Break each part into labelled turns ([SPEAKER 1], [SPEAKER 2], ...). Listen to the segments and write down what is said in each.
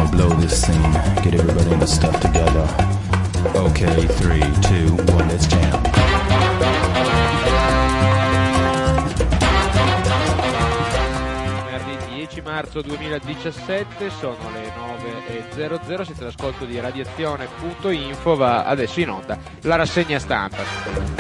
[SPEAKER 1] blow this scene. Get everybody in the stuff together. Okay, 3, 2, 1, let's jam.
[SPEAKER 2] 10 marzo 2017, sono le 9.00, siete all'ascolto di radiazione.info, va adesso in onda la rassegna stampa.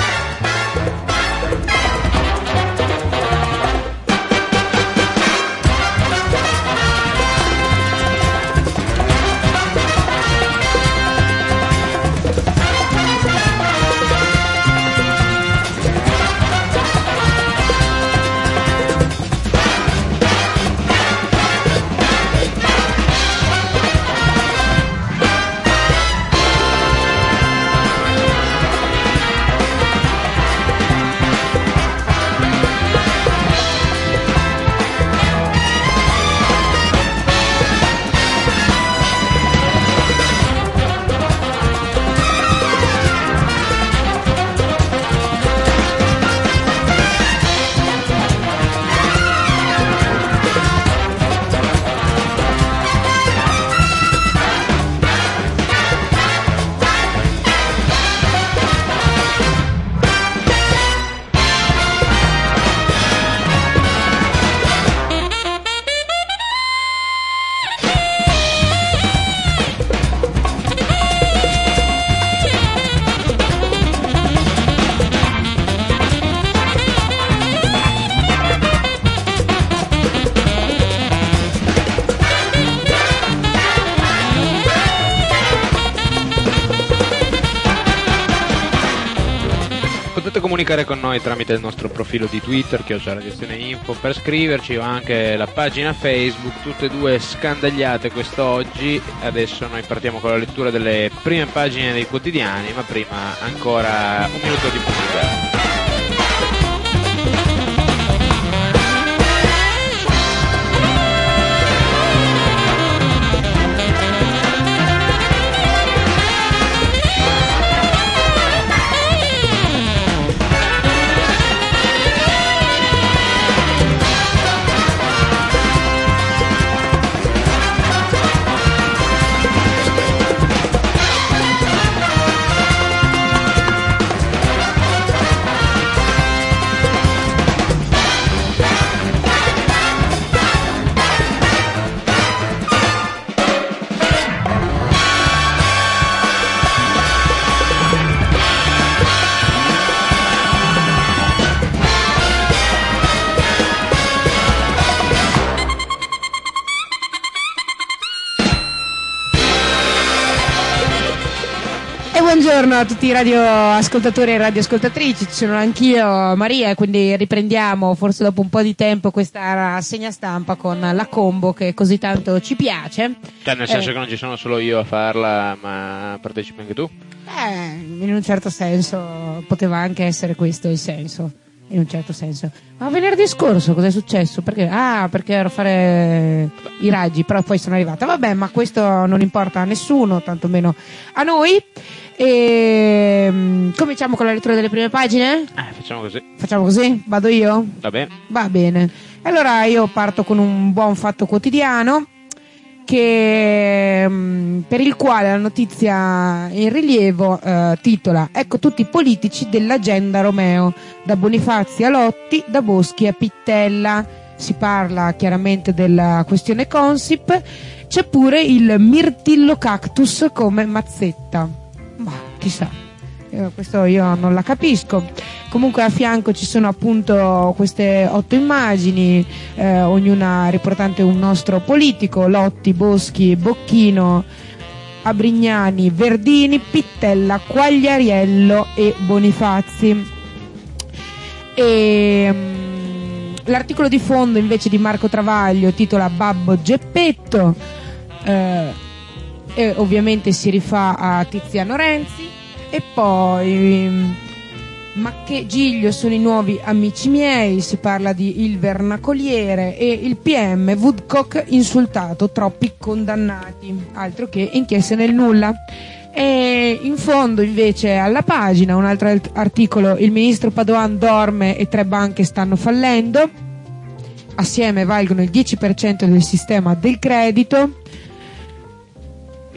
[SPEAKER 2] Comunicare con noi tramite il nostro profilo di Twitter @radiazione.info, per scriverci, o anche la pagina Facebook, tutte e due scandagliate quest'oggi. Adesso noi partiamo con la lettura delle prime pagine dei quotidiani, ma prima ancora un minuto di musica.
[SPEAKER 3] Buongiorno a tutti i radioascoltatori e radioascoltatrici, ci sono anch'io, Maria, quindi riprendiamo forse dopo un po' di tempo questa rassegna stampa con la combo che così tanto ci piace.
[SPEAKER 2] Cioè, nel senso che non ci sono solo io a farla, ma partecipi anche tu?
[SPEAKER 3] In un certo senso poteva anche essere questo il senso, in un certo senso. Ma venerdì scorso cosa è successo? Perché? Perché ero a fare i raggi, però poi sono arrivata. Vabbè, ma questo non importa a nessuno, tantomeno a noi. E cominciamo con la lettura delle prime pagine?
[SPEAKER 2] Facciamo così.
[SPEAKER 3] Facciamo così? Vado io?
[SPEAKER 2] Va bene.
[SPEAKER 3] Va bene. Allora io parto con un buon fatto quotidiano per il quale la notizia in rilievo titola: ecco tutti i politici dell'agenda Romeo, da Bonifazi a Lotti, da Boschi a Pittella. Si parla chiaramente della questione Consip. C'è pure il mirtillo cactus come mazzetta. Ma chissà, questo io non la capisco. Comunque a fianco ci sono appunto queste 8 immagini, ognuna riportante un nostro politico: Lotti, Boschi, Bocchino, Abrignani, Verdini, Pittella, Quagliariello e Bonifazi. L'articolo di fondo invece di Marco Travaglio titola Babbo Geppetto, e ovviamente si rifà a Tiziano Renzi. E poi ma che Giglio sono i nuovi amici miei, si parla di Il Vernacoliere e il PM Woodcock insultato, troppi condannati, altro che inchieste nel nulla. E in fondo invece alla pagina un altro articolo: il ministro Padoan dorme e 3 banche stanno fallendo, assieme valgono il 10% del sistema del credito.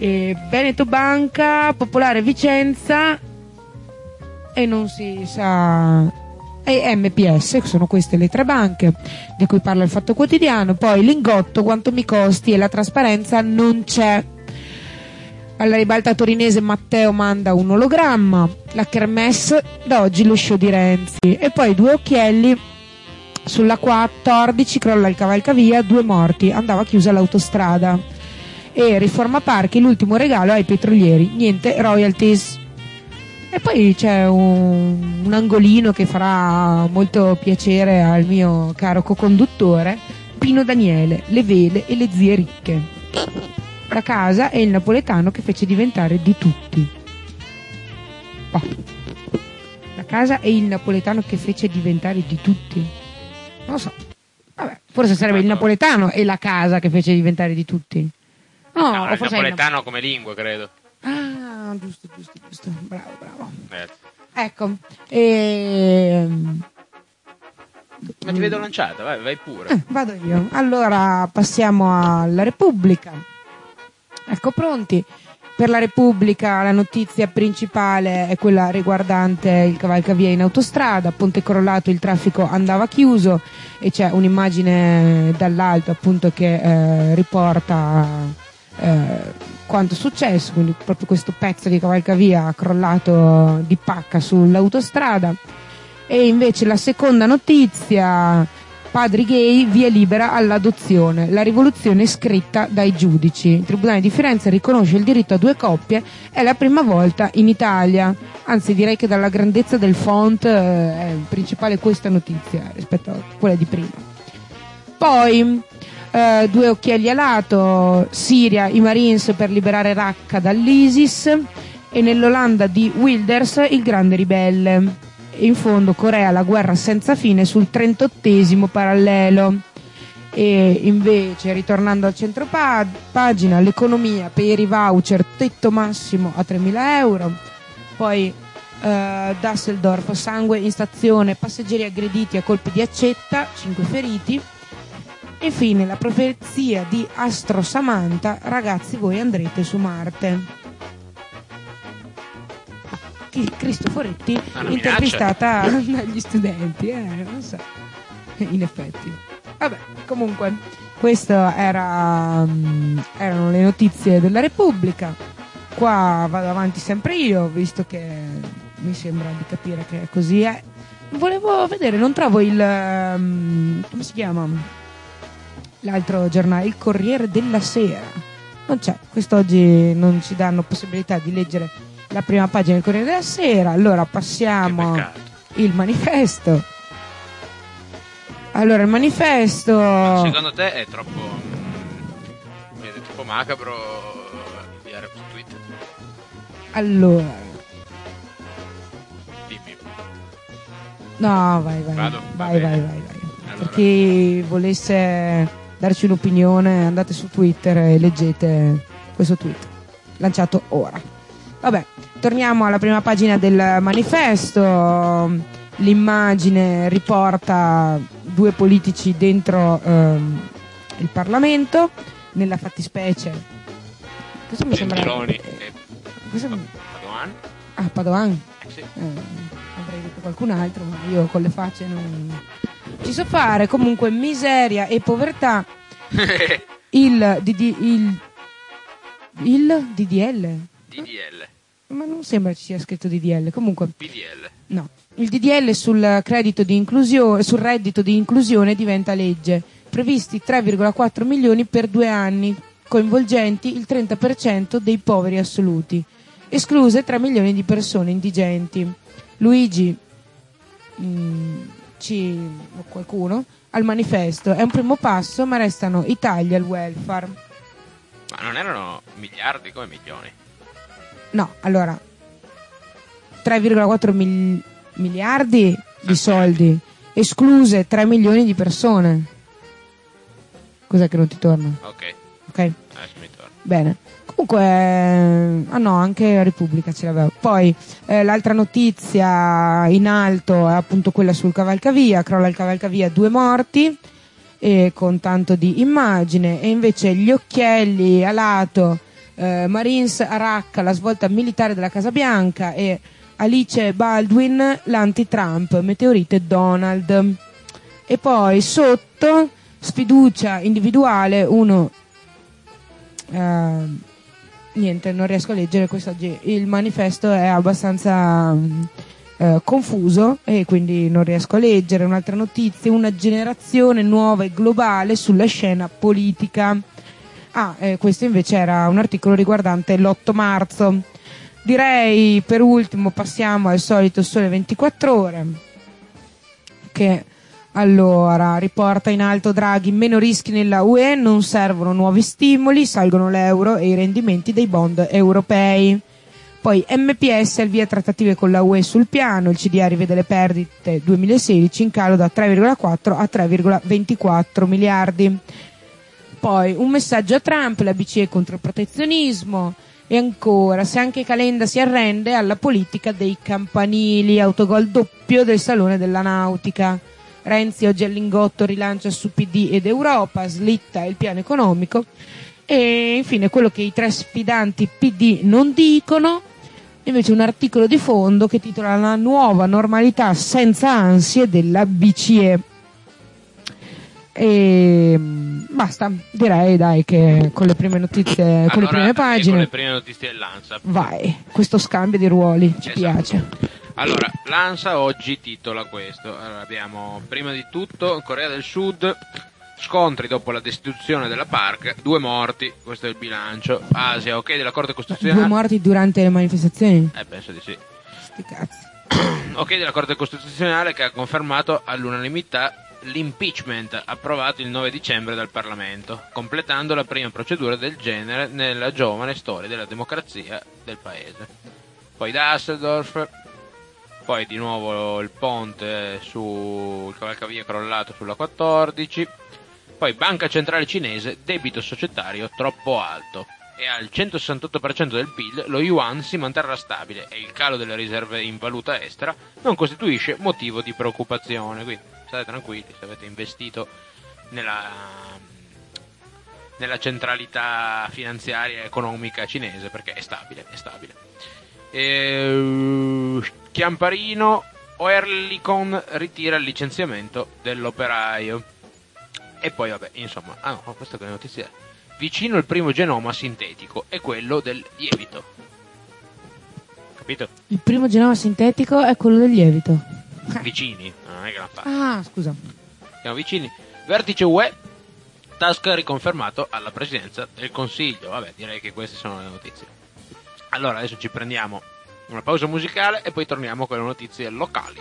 [SPEAKER 3] Veneto Banca, Popolare Vicenza e non si sa, e MPS, sono queste le 3 banche di cui parla il Fatto Quotidiano. Poi Lingotto, quanto mi costi, e la trasparenza non c'è. Alla ribalta torinese Matteo manda un ologramma, la kermesse, da oggi lo show di Renzi. E poi 2 occhielli, sulla 14 crolla il cavalcavia, 2 morti, andava chiusa l'autostrada. E Riforma Parchi, l'ultimo regalo ai petrolieri, niente royalties. E poi c'è un angolino che farà molto piacere al mio caro co-conduttore, Pino Daniele, le vele e le zie ricche. La casa è il napoletano che fece diventare di tutti. Oh. La casa è il napoletano che fece diventare di tutti. Non lo so. Vabbè, forse sarebbe il napoletano e la casa che fece diventare di tutti.
[SPEAKER 2] No, il napoletano come lingua, credo.
[SPEAKER 3] Ah, giusto. Bravo.
[SPEAKER 2] Grazie.
[SPEAKER 3] Ecco.
[SPEAKER 2] Ma ti vedo lanciata, vai pure.
[SPEAKER 3] Vado io. Allora passiamo alla Repubblica. Ecco, pronti. Per la Repubblica la notizia principale è quella riguardante il cavalcavia in autostrada, ponte crollato, il traffico andava chiuso, e c'è un'immagine dall'alto appunto che riporta quanto è successo, quindi proprio questo pezzo di cavalcavia crollato di pacca sull'autostrada. E invece la seconda notizia: padri gay, via libera all'adozione, la rivoluzione scritta dai giudici. Il Tribunale di Firenze riconosce il diritto a 2 coppie, è la prima volta in Italia. Anzi, direi che dalla grandezza del font è principale questa notizia rispetto a quella di prima. Poi 2 occhielli a lato, Siria, i Marines per liberare Raqqa dall'ISIS, e nell'Olanda di Wilders il grande ribelle. E in fondo Corea, la guerra senza fine sul 38° parallelo. E invece, ritornando al centro pagina, l'economia per i voucher, tetto massimo a 3.000 euro. Poi Düsseldorf, sangue in stazione, passeggeri aggrediti a colpi di accetta, 5 feriti. E infine la profezia di Astro Samantha: ragazzi, voi andrete su Marte. Cristoforetti intervistata dagli studenti, non so, in effetti. Vabbè, comunque queste erano le notizie della Repubblica. Qua vado avanti sempre io, visto che mi sembra di capire che così è. Volevo vedere, non trovo il come si chiama l'altro giornale, il Corriere della Sera, non c'è. Quest'oggi non ci danno possibilità di leggere la prima pagina del Corriere della Sera. Allora passiamo il Manifesto. Allora il Manifesto,
[SPEAKER 2] secondo te è troppo macabro inviare su Twitter?
[SPEAKER 3] Allora
[SPEAKER 2] dimmi.
[SPEAKER 3] No, vai.
[SPEAKER 2] Vado?
[SPEAKER 3] Vai.
[SPEAKER 2] Allora.
[SPEAKER 3] Per chi volesse darci un'opinione, andate su Twitter e leggete questo tweet lanciato ora. Vabbè, torniamo alla prima pagina del Manifesto. L'immagine riporta 2 politici dentro il Parlamento, nella fattispecie. Questo mi sembra
[SPEAKER 2] Gentiloni
[SPEAKER 3] Padoan. Ah, Padoan.
[SPEAKER 2] Sì.
[SPEAKER 3] Avrei detto qualcun altro, ma io con le facce non ci so fare. Comunque, miseria e povertà. il DDL. Ma non sembra ci sia scritto DDL. Comunque
[SPEAKER 2] PDL.
[SPEAKER 3] No. Il DDL sul reddito di inclusione diventa legge. Previsti 3,4 milioni per 2 anni, coinvolgenti il 30% dei poveri assoluti. Escluse 3 milioni di persone indigenti. Luigi o qualcuno al Manifesto: è un primo passo, ma restano i tagli al welfare.
[SPEAKER 2] Ma non erano miliardi come milioni?
[SPEAKER 3] No, allora 3,4 miliardi di soldi, escluse 3 milioni di persone. Cos'è che non ti torna?
[SPEAKER 2] Ok.
[SPEAKER 3] Adesso
[SPEAKER 2] mi torna.
[SPEAKER 3] Bene. Comunque, anche la Repubblica ce l'aveva. Poi l'altra notizia in alto è appunto quella sul cavalcavia. Crolla il cavalcavia, 2 morti, con tanto di immagine. E invece gli occhielli a lato Marines a Raqqa, la svolta militare della Casa Bianca, e Alice Baldwin, l'anti-Trump, meteorite Donald. E poi sotto sfiducia individuale, niente, non riesco a leggere quest'oggi, il manifesto è abbastanza confuso e quindi non riesco a leggere. Un'altra notizia: una generazione nuova e globale sulla scena politica. Questo invece era un articolo riguardante l'8 marzo. Direi per ultimo passiamo al solito Sole 24 Ore, che allora riporta in alto Draghi: meno rischi nella UE, non servono nuovi stimoli, salgono l'euro e i rendimenti dei bond europei. Poi MPS al via trattative con la UE sul piano, il CDA rivede le perdite 2016 in calo da 3,4 a 3,24 miliardi. Poi un messaggio a Trump, la BCE contro il protezionismo. E ancora, se anche Calenda si arrende alla politica dei campanili, autogol doppio del Salone della Nautica. Renzi oggi al Lingotto rilancia su PD ed Europa, slitta il piano economico. E infine quello che i 3 sfidanti PD non dicono, invece un articolo di fondo che titola La nuova normalità senza ansie della BCE. E basta, direi dai che con le prime notizie, con le prime pagine,
[SPEAKER 2] con le prime notizie dell'ANSA.
[SPEAKER 3] Vai, questo scambio di ruoli ci piace.
[SPEAKER 2] Allora, l'ANSA oggi titola questo. Allora, abbiamo prima di tutto Corea del Sud, scontri dopo la destituzione della PARC, 2 morti, questo è il bilancio. Asia, ok della Corte Costituzionale.
[SPEAKER 3] 2 morti durante le manifestazioni?
[SPEAKER 2] Penso di sì.
[SPEAKER 3] Sti cazzi.
[SPEAKER 2] Ok della Corte Costituzionale, che ha confermato all'unanimità l'impeachment approvato il 9 dicembre dal Parlamento, completando la prima procedura del genere nella giovane storia della democrazia del paese. Poi Düsseldorf, poi di nuovo il ponte sul cavalcavia crollato sulla 14, poi Banca Centrale Cinese, debito societario troppo alto, e al 168% del PIL lo yuan si manterrà stabile e il calo delle riserve in valuta estera non costituisce motivo di preoccupazione. Quindi state tranquilli se avete investito nella centralità finanziaria e economica cinese, perché è stabile. Chiamparino, Oerlikon ritira il licenziamento dell'operaio. E poi vabbè, insomma, questa è la notizia. Vicino il primo genoma sintetico è quello del lievito. Capito?
[SPEAKER 3] Il primo genoma sintetico è quello del lievito.
[SPEAKER 2] Vicini, non è che la fa.
[SPEAKER 3] Scusa.
[SPEAKER 2] Siamo vicini. Vertice UE, Tusk riconfermato alla presidenza del Consiglio. Vabbè, direi che queste sono le notizie. Allora, adesso ci prendiamo una pausa musicale e poi torniamo con le notizie locali.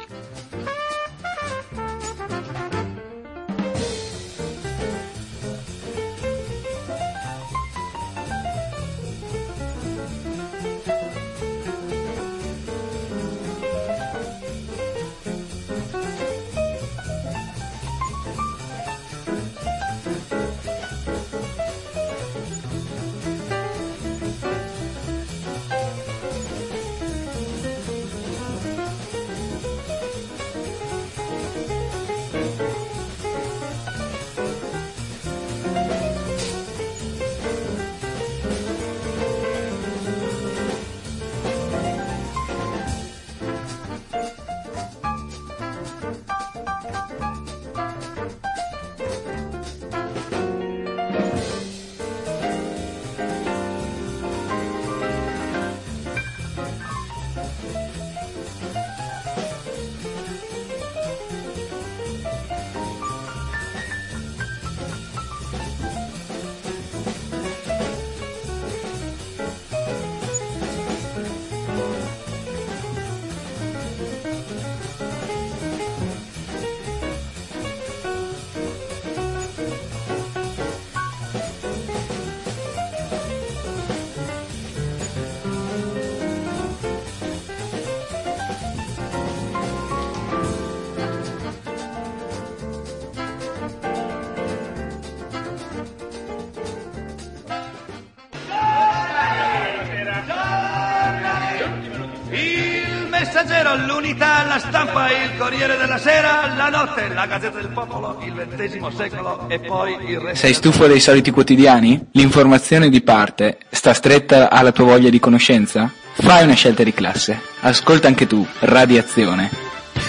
[SPEAKER 4] Messaggero, l'Unità, la Stampa, il Corriere della Sera, la Notte, la Gazzetta del Popolo, il XX secolo e poi il resto.
[SPEAKER 5] Sei stufo dei soliti quotidiani? L'informazione di parte sta stretta alla tua voglia di conoscenza? Fai una scelta di classe. Ascolta anche tu Radiazione.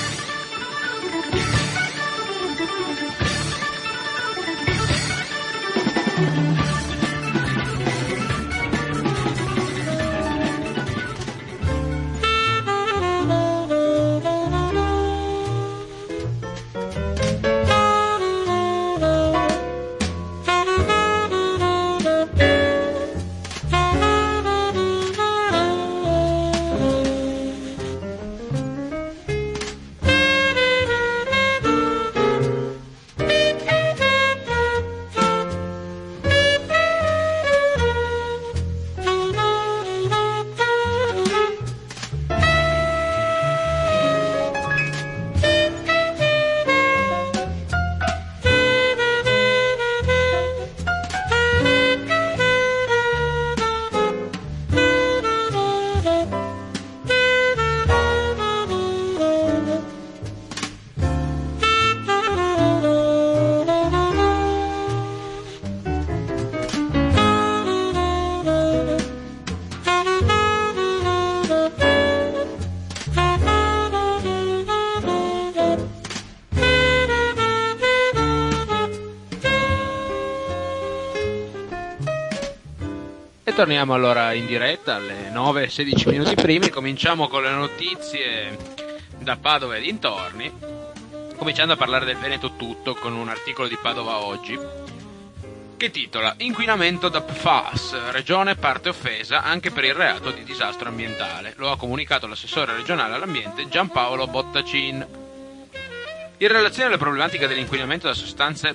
[SPEAKER 2] Torniamo allora in diretta alle 9:16 minuti primi. Cominciamo con le notizie da Padova e dintorni, cominciando a parlare del Veneto tutto con un articolo di Padova Oggi che titola "Inquinamento da PFAS, regione parte offesa anche per il reato di disastro ambientale". Lo ha comunicato l'assessore regionale all'ambiente Giampaolo Bottacin. In relazione alle problematiche dell'inquinamento da sostanze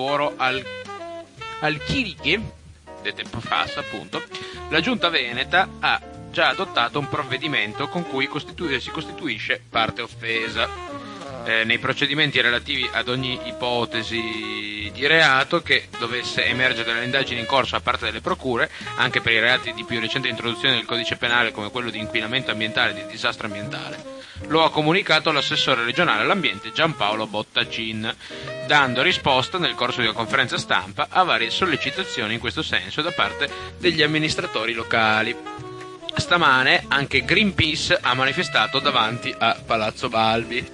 [SPEAKER 2] perfluoroalchiliche, dette PFAS appunto, la giunta veneta ha già adottato un provvedimento con cui si costituisce parte offesa. Nei procedimenti relativi ad ogni ipotesi di reato che dovesse emergere dalle indagini in corso a parte delle procure, anche per i reati di più recente introduzione del codice penale come quello di inquinamento ambientale e di disastro ambientale, lo ha comunicato l'assessore regionale all'ambiente Giampaolo Bottacin, dando risposta nel corso di una conferenza stampa a varie sollecitazioni in questo senso da parte degli amministratori locali. Stamane anche Greenpeace ha manifestato davanti a Palazzo Balbi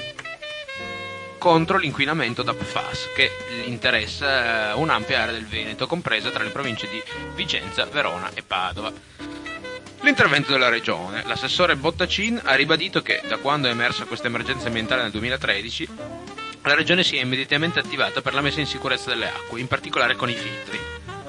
[SPEAKER 2] contro l'inquinamento da PFAS che interessa un'ampia area del Veneto, compresa tra le province di Vicenza, Verona e Padova. L'intervento della regione. L'assessore Bottacin ha ribadito che da quando è emersa questa emergenza ambientale nel 2013 la regione si è immediatamente attivata per la messa in sicurezza delle acque, in particolare con i filtri.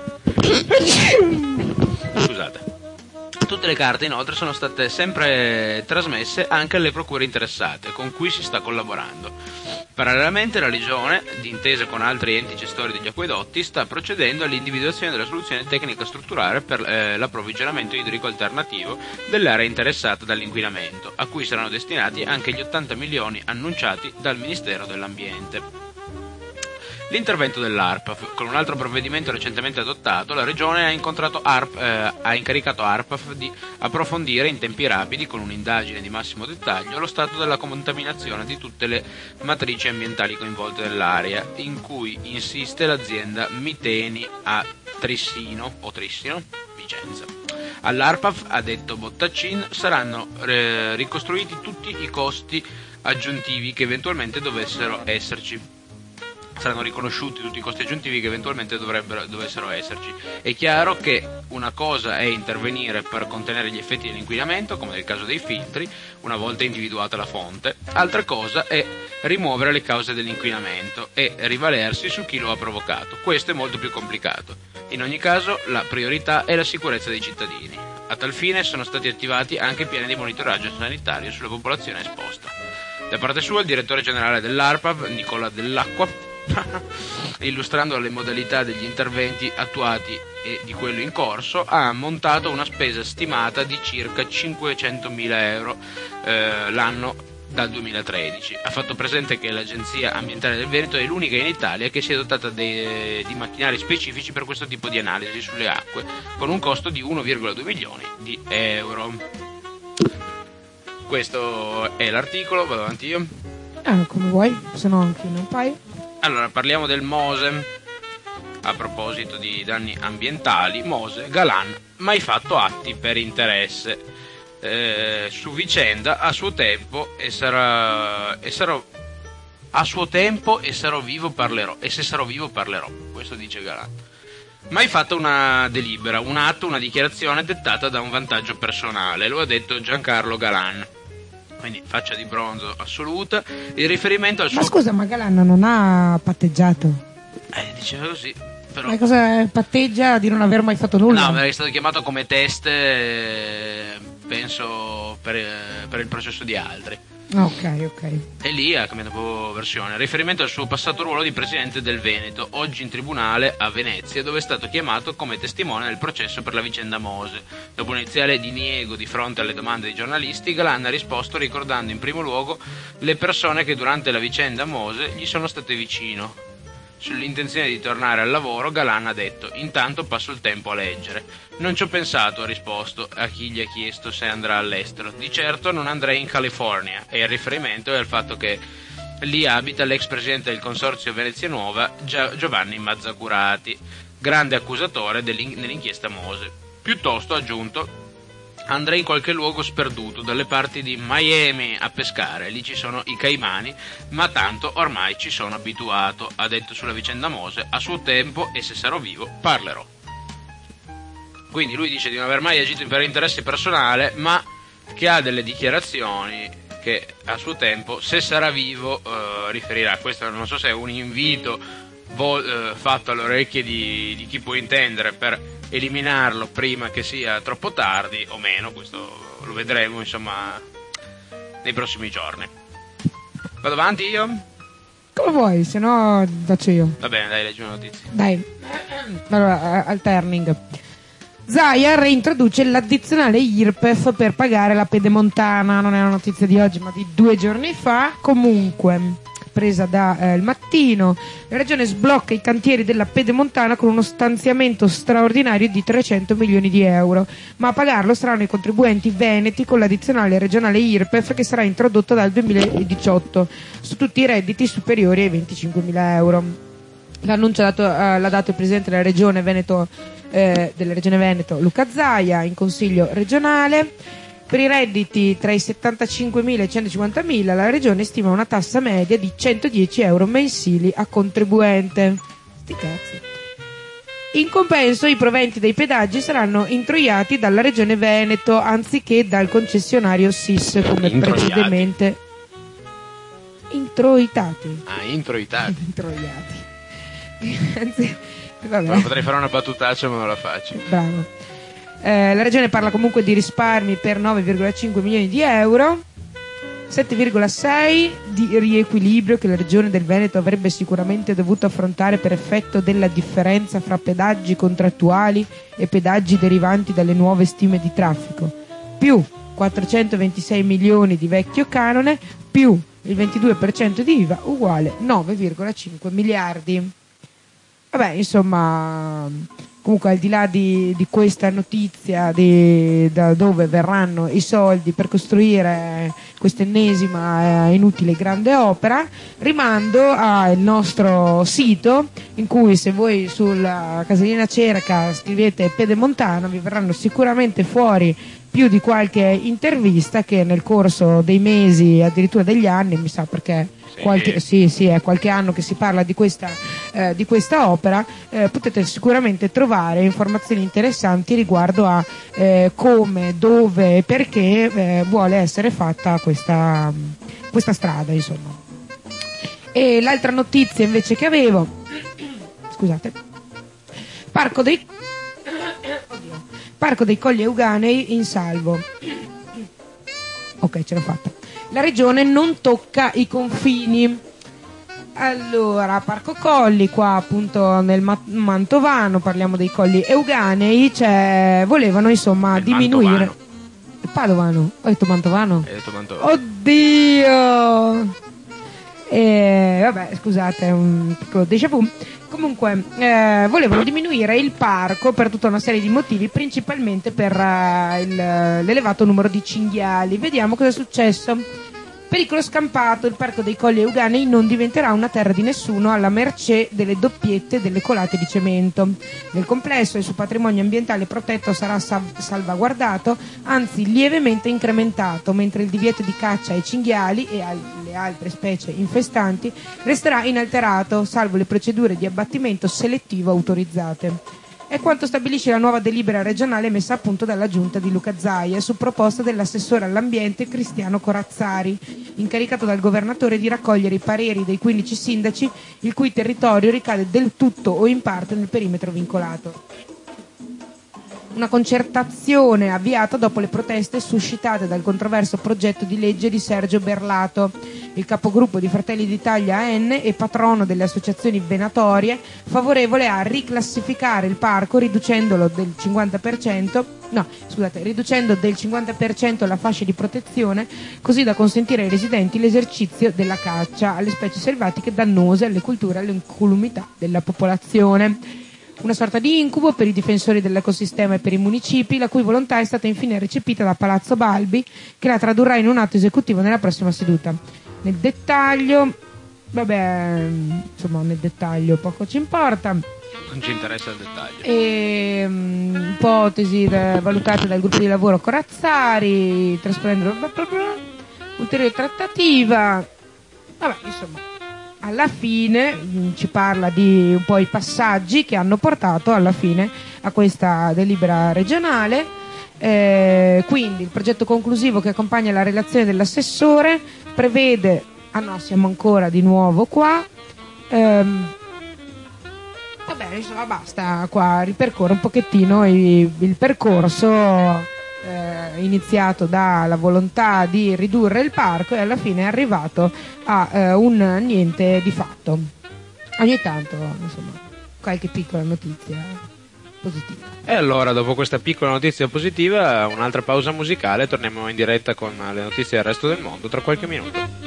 [SPEAKER 2] Scusate. Tutte le carte inoltre sono state sempre trasmesse anche alle procure interessate, con cui si sta collaborando. Parallelamente la Regione, d'intesa con altri enti gestori degli acquedotti, sta procedendo all'individuazione della soluzione tecnica strutturale per l'approvvigionamento idrico alternativo delle aree interessate dall'inquinamento, a cui saranno destinati anche gli 80 milioni annunciati dal Ministero dell'Ambiente. L'intervento dell'ARPAF. Con un altro provvedimento recentemente adottato, la Regione ha incaricato ARPAF di approfondire in tempi rapidi, con un'indagine di massimo dettaglio, lo stato della contaminazione di tutte le matrici ambientali coinvolte nell'area, in cui insiste l'azienda Miteni a Trissino, Vicenza. All'ARPAF, ha detto Bottacin, saranno ricostruiti tutti i costi aggiuntivi che eventualmente dovessero esserci. Saranno riconosciuti tutti i costi aggiuntivi che eventualmente dovessero esserci. È chiaro che una cosa è intervenire per contenere gli effetti dell'inquinamento, come nel caso dei filtri, una volta individuata la fonte. Altra cosa è rimuovere le cause dell'inquinamento e rivalersi su chi lo ha provocato. Questo è molto più complicato. In ogni caso, la priorità è la sicurezza dei cittadini. A tal fine sono stati attivati anche piani di monitoraggio sanitario sulla popolazione esposta. Da parte sua, il direttore generale dell'ARPAV, Nicola Dell'Acqua, illustrando le modalità degli interventi attuati e di quello in corso, ha montato una spesa stimata di circa 500.000 euro l'anno dal 2013. Ha fatto presente che l'Agenzia Ambientale del Veneto è l'unica in Italia che si è dotata di macchinari specifici per questo tipo di analisi sulle acque, con un costo di 1,2 milioni di euro. Questo è l'articolo, vado avanti io.
[SPEAKER 3] Come vuoi, se no anche un paio.
[SPEAKER 2] Allora, parliamo del Mose. A proposito di danni ambientali, Mose, Galan, mai fatto atti per interesse. Su vicenda a suo tempo e sarò a suo tempo e sarò vivo parlerò, e se sarò vivo parlerò. Questo dice Galan. Mai fatto una delibera, un atto, una dichiarazione dettata da un vantaggio personale, lo ha detto Giancarlo Galan. Quindi faccia di bronzo assoluta. Il riferimento al suo...
[SPEAKER 3] Ma scusa, ma Galan non ha patteggiato?
[SPEAKER 2] Diceva così. Però...
[SPEAKER 3] Ma cosa patteggia di non aver mai fatto nulla?
[SPEAKER 2] No, è stato chiamato come test, penso, per il processo di altri.
[SPEAKER 3] Ok.
[SPEAKER 2] E lì ha cambiato un po' versione. Riferimento al suo passato ruolo di presidente del Veneto, oggi in tribunale a Venezia, dove è stato chiamato come testimone nel processo per la vicenda Mose. Dopo un iniziale diniego di fronte alle domande dei giornalisti, Galan ha risposto ricordando in primo luogo le persone che durante la vicenda Mose gli sono state vicino. Sull'intenzione di tornare al lavoro, Galan ha detto: intanto passo il tempo a leggere. Non ci ho pensato, ha risposto a chi gli ha chiesto se andrà all'estero. Di certo non andrei in California, e il riferimento è al fatto che lì abita l'ex presidente del consorzio Venezia Nuova, Giovanni Mazzacurati, grande accusatore dell'inchiesta Mose. Piuttosto, ha aggiunto, andrei in qualche luogo sperduto, dalle parti di Miami a pescare, lì ci sono i caimani, ma tanto ormai ci sono abituato, ha detto sulla vicenda Mose, a suo tempo e se sarò vivo parlerò. Quindi lui dice di non aver mai agito per interesse personale, ma che ha delle dichiarazioni che a suo tempo, se sarà vivo, riferirà. Questo non so se è un invito fatto alle orecchie di chi può intendere per eliminarlo prima che sia troppo tardi o meno. Questo lo vedremo insomma nei prossimi giorni. Vado avanti io?
[SPEAKER 3] Come vuoi, se no faccio io.
[SPEAKER 2] Va bene, dai, leggi una notizia.
[SPEAKER 3] Dai, allora, alterning. Zaia reintroduce l'addizionale IRPEF per pagare la pedemontana. Non è una notizia di oggi ma di 2 giorni fa. Comunque, presa da Il Mattino, la regione sblocca i cantieri della pedemontana con uno stanziamento straordinario di 300 milioni di euro, ma a pagarlo saranno i contribuenti veneti con l'addizionale regionale IRPEF che sarà introdotto dal 2018 su tutti i redditi superiori ai 25.000 euro. L'annuncio l'ha dato il presidente della regione Veneto, Luca Zaia, in consiglio regionale. Per i redditi tra i 75.000 e i 150.000 la regione stima una tassa media di 110 euro mensili a contribuente. Sti cazzi. In compenso i proventi dei pedaggi saranno introiati dalla regione Veneto anziché dal concessionario SIS come precedentemente. Introitati.
[SPEAKER 2] Introitati.
[SPEAKER 3] Introiati. Vabbè.
[SPEAKER 2] Potrei fare una battutaccia ma non la faccio.
[SPEAKER 3] Bravo. La regione parla comunque di risparmi per 9,5 milioni di euro, 7,6 di riequilibrio che la regione del Veneto avrebbe sicuramente dovuto affrontare per effetto della differenza fra pedaggi contrattuali e pedaggi derivanti dalle nuove stime di traffico, più 426 milioni di vecchio canone, più il 22% di IVA uguale 9,5 miliardi. Vabbè, insomma, comunque al di là di questa notizia da dove verranno i soldi per costruire questa ennesima inutile grande opera, rimando al nostro sito in cui se voi sulla casellina cerca scrivete pedemontana vi verranno sicuramente fuori più di qualche intervista che nel corso dei mesi, addirittura degli anni, mi sa, perché è qualche anno che si parla di questa opera, potete sicuramente trovare informazioni interessanti riguardo a come, dove e perché vuole essere fatta questa strada, insomma. E l'altra notizia invece che avevo, scusate, Parco dei Colli Euganei in salvo. Ok, ce l'ho fatta. La regione non tocca i confini. Allora, Parco Colli, qua appunto nel Mantovano, parliamo dei Colli Euganei, volevano insomma diminuire. Padovano? Ho detto Mantovano?
[SPEAKER 2] Hai detto Mantovano.
[SPEAKER 3] Oddio! Vabbè, scusate, è un piccolo déjà vu. Comunque volevano diminuire il parco per tutta una serie di motivi, principalmente per l'elevato numero di cinghiali. Vediamo cosa è successo. Pericolo scampato, il parco dei Colli Euganei non diventerà una terra di nessuno alla mercé delle doppiette e delle colate di cemento. Nel complesso il suo patrimonio ambientale protetto sarà salvaguardato, anzi lievemente incrementato, mentre il divieto di caccia ai cinghiali e alle altre specie infestanti resterà inalterato, salvo le procedure di abbattimento selettivo autorizzate. È quanto stabilisce la nuova delibera regionale messa a punto dalla giunta di Luca Zaia su proposta dell'assessore all'ambiente Cristiano Corazzari, incaricato dal governatore di raccogliere i pareri dei 15 sindaci il cui territorio ricade del tutto o in parte nel perimetro vincolato. Una concertazione avviata dopo le proteste suscitate dal controverso progetto di legge di Sergio Berlato, il capogruppo di Fratelli d'Italia AN e patrono delle associazioni venatorie, favorevole a riclassificare il parco riducendo del 50% la fascia di protezione, così da consentire ai residenti l'esercizio della caccia alle specie selvatiche dannose alle culture e all'incolumità della popolazione. Una sorta di incubo per i difensori dell'ecosistema e per i municipi, la cui volontà è stata infine recepita da Palazzo Balbi, che la tradurrà in un atto esecutivo nella prossima seduta. Nel dettaglio, poco ci importa.
[SPEAKER 2] Non ci interessa il dettaglio.
[SPEAKER 3] Ipotesi valutate dal gruppo di lavoro Corazzari, trasferendo ulteriore trattativa. Alla fine ci parla di un po' i passaggi che hanno portato alla fine a questa delibera regionale. Quindi il progetto conclusivo che accompagna la relazione dell'assessore prevede siamo ancora di nuovo qua. Basta qua ripercorre un pochettino il percorso iniziato dalla volontà di ridurre il parco e alla fine è arrivato a un niente di fatto. Ogni tanto qualche piccola notizia positiva.
[SPEAKER 2] E allora, dopo questa piccola notizia positiva, un'altra pausa musicale, torniamo in diretta con le notizie del resto del mondo tra qualche minuto.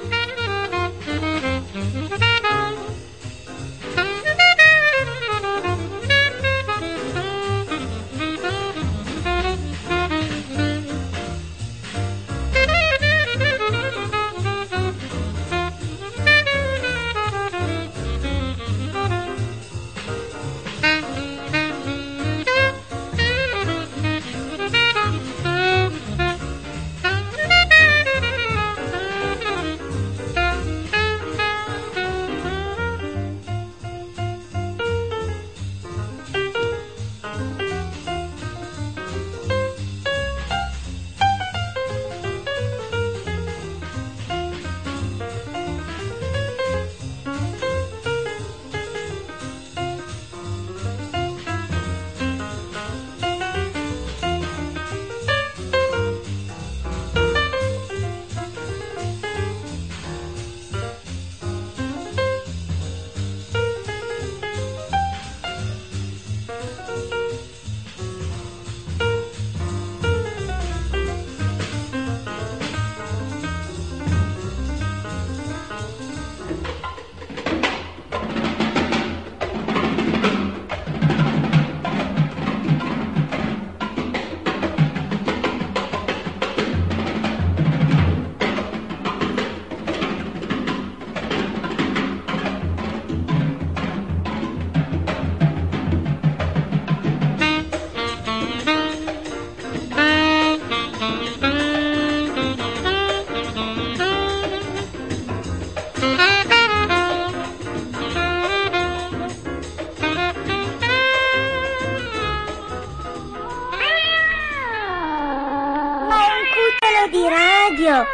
[SPEAKER 6] di radio.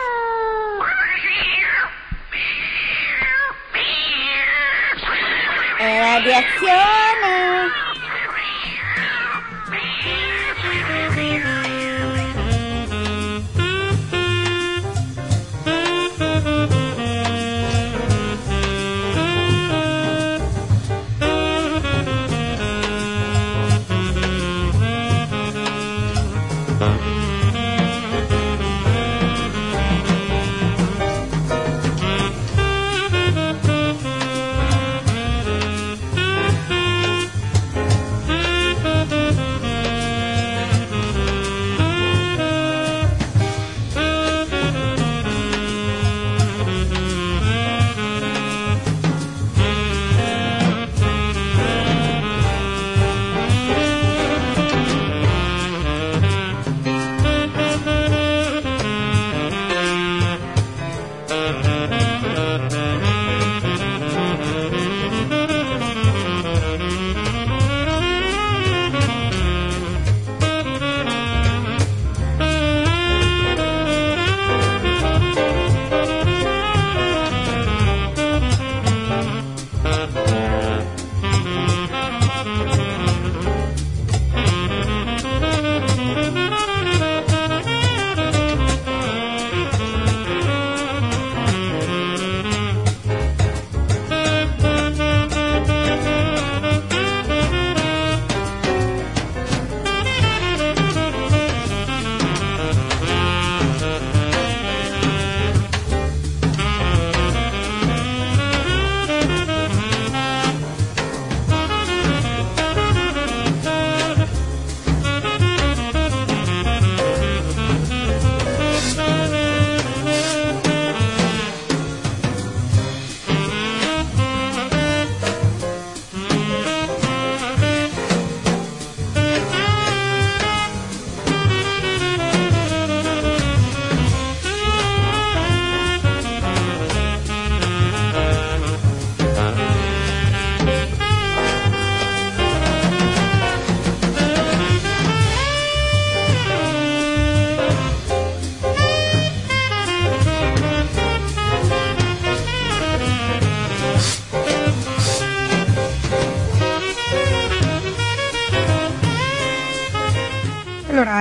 [SPEAKER 6] È radiazione.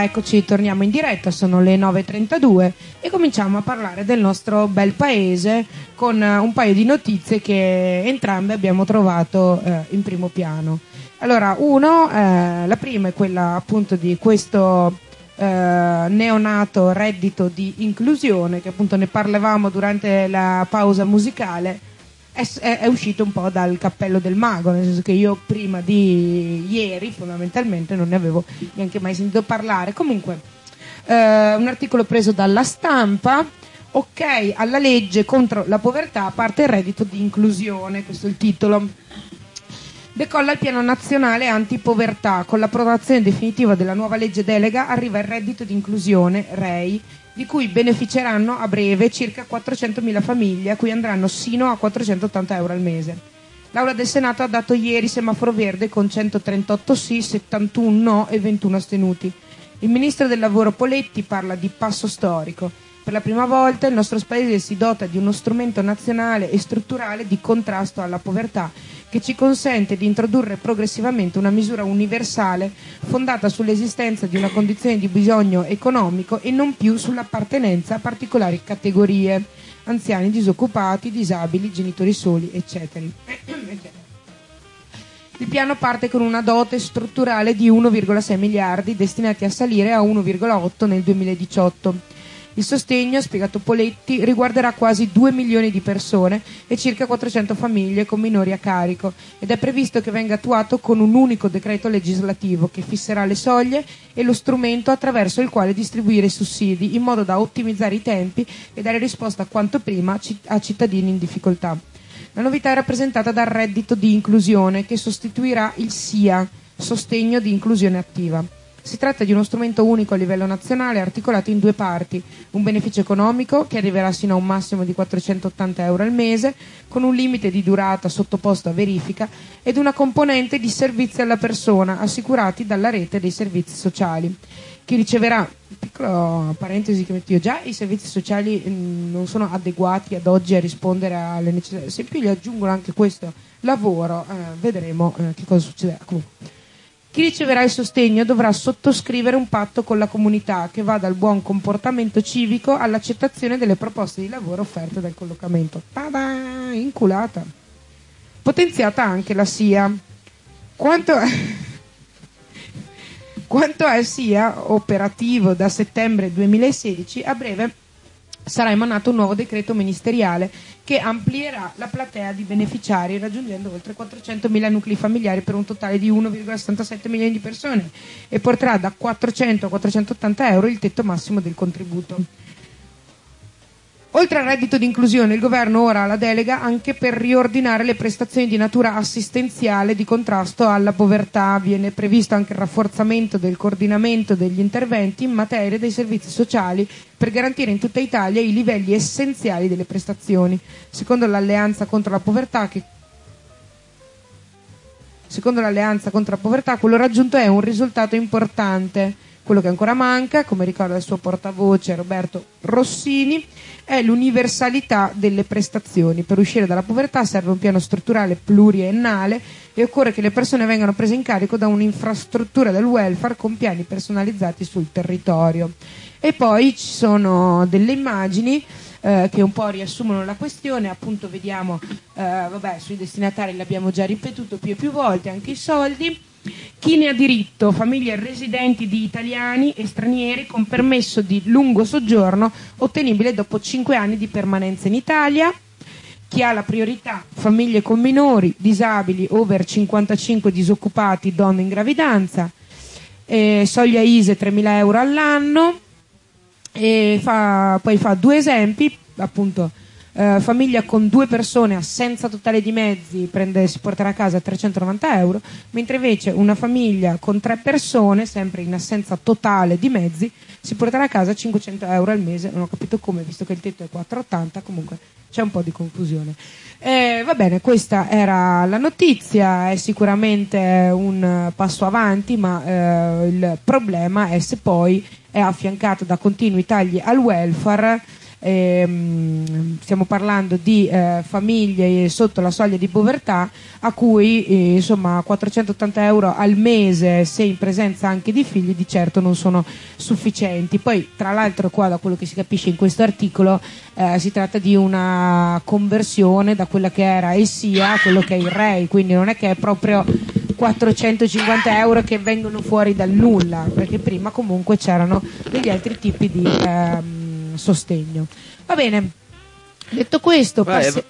[SPEAKER 3] eccoci, torniamo in diretta, sono le 9:32 e cominciamo a parlare del nostro bel paese con un paio di notizie che entrambe abbiamo trovato in primo piano. Allora, la prima è quella appunto di questo neonato reddito di inclusione, che appunto ne parlavamo durante la pausa musicale. È uscito un po' dal cappello del mago, nel senso che io prima di ieri fondamentalmente non ne avevo neanche mai sentito parlare. Comunque un articolo preso dalla Stampa. Ok alla legge contro la povertà, a parte il reddito di inclusione, questo è il titolo. Decolla il piano nazionale antipovertà. Con l'approvazione definitiva della nuova legge delega arriva il reddito di inclusione, REI, di cui beneficeranno a breve circa 400.000 famiglie, a cui andranno sino a 480 euro al mese. L'Aula del Senato ha dato ieri semaforo verde con 138 sì, 71 no e 21 astenuti. Il ministro del lavoro Poletti parla di passo storico. Per la prima volta il nostro paese si dota di uno strumento nazionale e strutturale di contrasto alla povertà, che ci consente di introdurre progressivamente una misura universale fondata sull'esistenza di una condizione di bisogno economico e non più sull'appartenenza a particolari categorie: anziani, disoccupati, disabili, genitori soli, eccetera. Il piano parte con una dote strutturale di 1,6 miliardi destinati a salire a 1,8 nel 2018. Il sostegno, ha spiegato Poletti, riguarderà quasi 2 milioni di persone e circa 400 famiglie con minori a carico ed è previsto che venga attuato con un unico decreto legislativo che fisserà le soglie e lo strumento attraverso il quale distribuire i sussidi in modo da ottimizzare i tempi e dare risposta quanto prima a cittadini in difficoltà. La novità è rappresentata dal reddito di inclusione, che sostituirà il SIA, sostegno di inclusione attiva. Si tratta di uno strumento unico a livello nazionale articolato in due parti: un beneficio economico che arriverà sino a un massimo di 480 euro al mese con un limite di durata sottoposto a verifica ed una componente di servizi alla persona assicurati dalla rete dei servizi sociali. Chi riceverà, piccola parentesi che metto io, già i servizi sociali non sono adeguati ad oggi a rispondere alle necessità, se più gli aggiungono anche questo lavoro vedremo che cosa succederà. Comunque, chi riceverà il sostegno dovrà sottoscrivere un patto con la comunità che va dal buon comportamento civico all'accettazione delle proposte di lavoro offerte dal collocamento. Tada! Inculata. Potenziata anche la SIA. Quanto al SIA, operativo da settembre 2016, a breve sarà emanato un nuovo decreto ministeriale che amplierà la platea di beneficiari, raggiungendo oltre 400.000 nuclei familiari per un totale di 1,77 milioni di persone, e porterà da 400 a 480 euro il tetto massimo del contributo. Oltre al reddito di inclusione, il governo ora ha la delega anche per riordinare le prestazioni di natura assistenziale di contrasto alla povertà. Viene previsto anche il rafforzamento del coordinamento degli interventi in materia dei servizi sociali per garantire in tutta Italia i livelli essenziali delle prestazioni. Secondo l'Alleanza contro la povertà, quello raggiunto è un risultato importante. Quello che ancora manca, come ricorda il suo portavoce Roberto Rossini, è l'universalità delle prestazioni. Per uscire dalla povertà serve un piano strutturale pluriennale e occorre che le persone vengano prese in carico da un'infrastruttura del welfare con piani personalizzati sul territorio. E poi ci sono delle immagini che un po' riassumono la questione. Appunto vediamo, sui destinatari l'abbiamo già ripetuto più e più volte, anche i soldi. Chi ne ha diritto? Famiglie residenti di italiani e stranieri con permesso di lungo soggiorno ottenibile dopo 5 anni di permanenza in Italia. Chi ha la priorità? Famiglie con minori, disabili, over 55, disoccupati, donne in gravidanza. Soglia ISE 3.000 euro all'anno. E poi fa due esempi, appunto. Famiglia con 2 persone, assenza totale di mezzi, si porterà a casa 390 euro, mentre invece una famiglia con 3 persone, sempre in assenza totale di mezzi, si porterà a casa 500 euro al mese. Non ho capito come, visto che il tetto è 480, comunque c'è un po' di confusione. Va bene, questa era la notizia, è sicuramente un passo avanti, ma il problema è se poi è affiancato da continui tagli al welfare stiamo parlando di famiglie sotto la soglia di povertà a cui insomma 480 euro al mese, se in presenza anche di figli, di certo non sono sufficienti. Poi tra l'altro qua, da quello che si capisce in questo articolo, si tratta di una conversione da quella che era il SIA a quello che è il REI, quindi non è che è proprio 450 euro che vengono fuori dal nulla, perché prima comunque c'erano degli altri tipi di sostegno. Va bene, detto questo,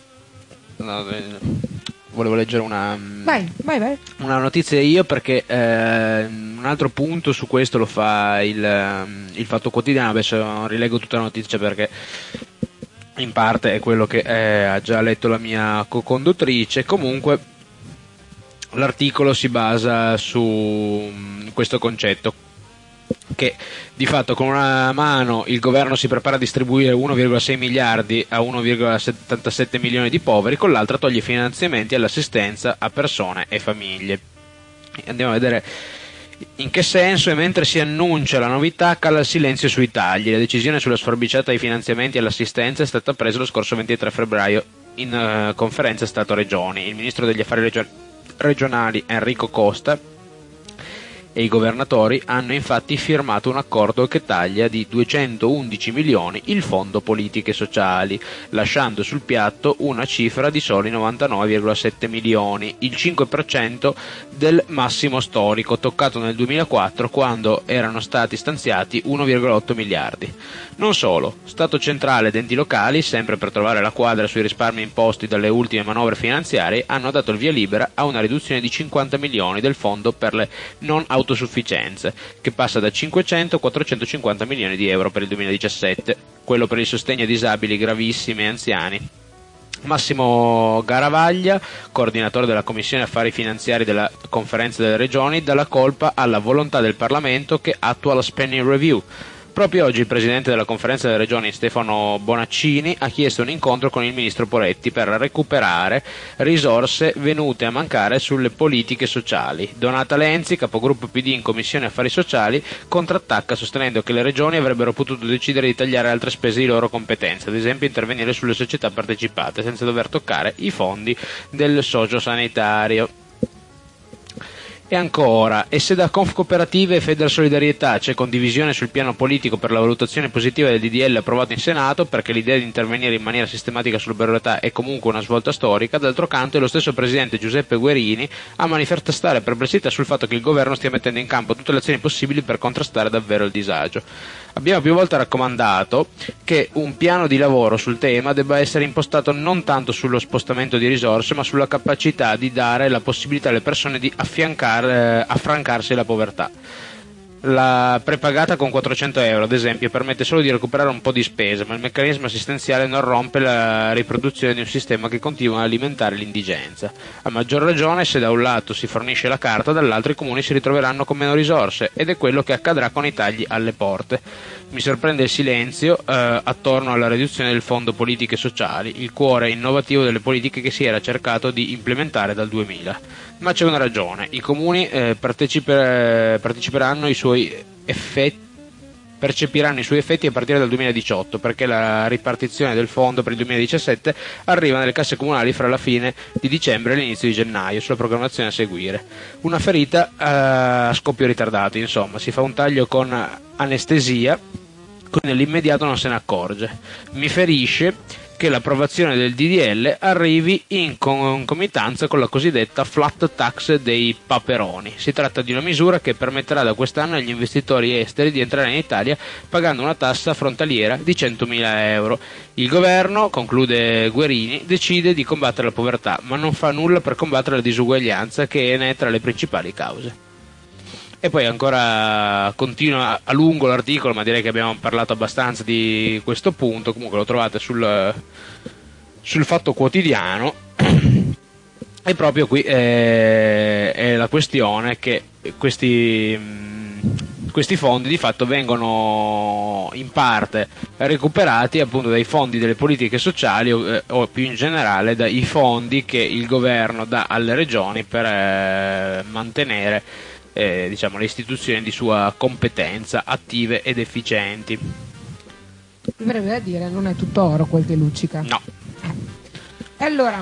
[SPEAKER 2] volevo leggere
[SPEAKER 3] vai.
[SPEAKER 2] una notizia io, perché un altro punto su questo lo fa il Fatto Quotidiano. Adesso non rilego tutta la notizia perché in parte è quello che ha già letto la mia co-conduttrice. Comunque l'articolo si basa su questo concetto, che di fatto con una mano il governo si prepara a distribuire 1,6 miliardi a 1,77 milioni di poveri, con l'altra toglie finanziamenti all'assistenza a persone e famiglie. Andiamo a vedere in che senso. E mentre si annuncia la novità, cala il silenzio sui tagli. La decisione sulla sforbiciata ai finanziamenti all'assistenza è stata presa lo scorso 23 febbraio in conferenza Stato-Regioni. Il ministro degli affari regionali Enrico Costa e i governatori hanno infatti firmato un accordo che taglia di 211 milioni il fondo politiche sociali, lasciando sul piatto una cifra di soli 99,7 milioni, il 5% del massimo storico toccato nel 2004, quando erano stati stanziati 1,8 miliardi. Non solo, Stato centrale ed enti locali, sempre per trovare la quadra sui risparmi imposti dalle ultime manovre finanziarie, hanno dato il via libera a una riduzione di 50 milioni del fondo per le non autosufficienze, che passa da 500 a 450 milioni di euro per il 2017, quello per il sostegno a disabili gravissimi e anziani. Massimo Garavaglia, coordinatore della Commissione Affari Finanziari della Conferenza delle Regioni, dà la colpa alla volontà del Parlamento che attua la spending review. Proprio oggi il presidente della Conferenza delle Regioni, Stefano Bonaccini, ha chiesto un incontro con il ministro Poletti per recuperare risorse venute a mancare sulle politiche sociali. Donata Lenzi, capogruppo PD in Commissione Affari Sociali, contrattacca sostenendo che le regioni avrebbero potuto decidere di tagliare altre spese di loro competenza, ad esempio intervenire sulle società partecipate senza dover toccare i fondi del sociosanitario. E ancora, e se da Confcooperative e Federsolidarietà c'è condivisione sul piano politico per la valutazione positiva del DDL approvato in Senato, perché l'idea di intervenire in maniera sistematica sull'obesità è comunque una svolta storica, d'altro canto è lo stesso presidente Giuseppe Guerini a manifestare perplessità sul fatto che il governo stia mettendo in campo tutte le azioni possibili per contrastare davvero il disagio. Abbiamo più volte raccomandato che un piano di lavoro sul tema debba essere impostato non tanto sullo spostamento di risorse, ma sulla capacità di dare la possibilità alle persone di affrancarsi la povertà. La prepagata con 400 euro, ad esempio, permette solo di recuperare un po' di spese, ma il meccanismo assistenziale non rompe la riproduzione di un sistema che continua a alimentare l'indigenza. A maggior ragione se da un lato si fornisce la carta, dall'altro i comuni si ritroveranno con meno risorse, ed è quello che accadrà con i tagli alle porte. Mi sorprende il silenzio attorno alla riduzione del fondo politiche sociali, il cuore innovativo delle politiche che si era cercato di implementare dal 2000. Ma c'è una ragione: i comuni percepiranno i suoi effetti a partire dal 2018, perché la ripartizione del fondo per il 2017 arriva nelle casse comunali fra la fine di dicembre e l'inizio di gennaio, sulla programmazione a seguire. Una ferita a scoppio ritardato, insomma, si fa un taglio con anestesia, quindi nell'immediato non se ne accorge. Mi ferisce che l'approvazione del DDL arrivi in concomitanza con la cosiddetta flat tax dei paperoni. Si tratta di una misura che permetterà da quest'anno agli investitori esteri di entrare in Italia pagando una tassa frontaliera di 100.000 euro. Il governo, conclude Guerini, decide di combattere la povertà, ma non fa nulla per combattere la disuguaglianza, che ne è tra le principali cause. E poi ancora continua a lungo l'articolo, ma direi che abbiamo parlato abbastanza di questo punto. Comunque lo trovate sul Fatto Quotidiano. E proprio qui è la questione che questi fondi di fatto vengono in parte recuperati appunto dai fondi delle politiche sociali o più in generale dai fondi che il governo dà alle regioni per mantenere le istituzioni di sua competenza attive ed efficienti.
[SPEAKER 3] Mi verrebbe da dire, non è tutto oro quel che luccica.
[SPEAKER 2] No.
[SPEAKER 3] E allora,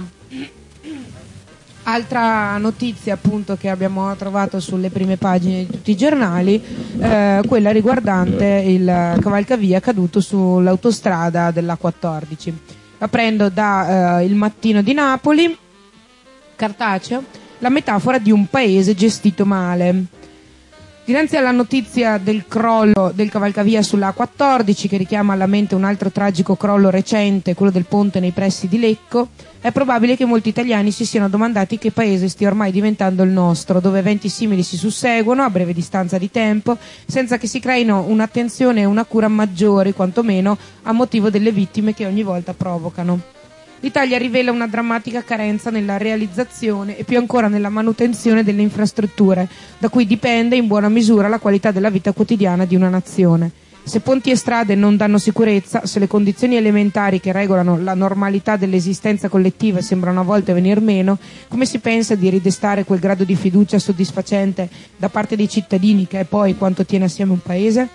[SPEAKER 3] altra notizia appunto che abbiamo trovato sulle prime pagine di tutti i giornali, quella riguardante il cavalcavia caduto sull'autostrada della 14. La prendo da Il Mattino di Napoli, cartaceo, la metafora di un paese gestito male. Dinanzi alla notizia del crollo del cavalcavia sulla A14, che richiama alla mente un altro tragico crollo recente, quello del ponte nei pressi di Lecco, è probabile che molti italiani si siano domandati che paese stia ormai diventando il nostro, dove eventi simili si susseguono a breve distanza di tempo, senza che si creino un'attenzione e una cura maggiori, quantomeno a motivo delle vittime che ogni volta provocano. L'Italia rivela una drammatica carenza nella realizzazione e più ancora nella manutenzione delle infrastrutture, da cui dipende in buona misura la qualità della vita quotidiana di una nazione. Se ponti e strade non danno sicurezza, se le condizioni elementari che regolano la normalità dell'esistenza collettiva sembrano a volte venir meno, come si pensa di ridestare quel grado di fiducia soddisfacente da parte dei cittadini che è poi quanto tiene assieme un paese?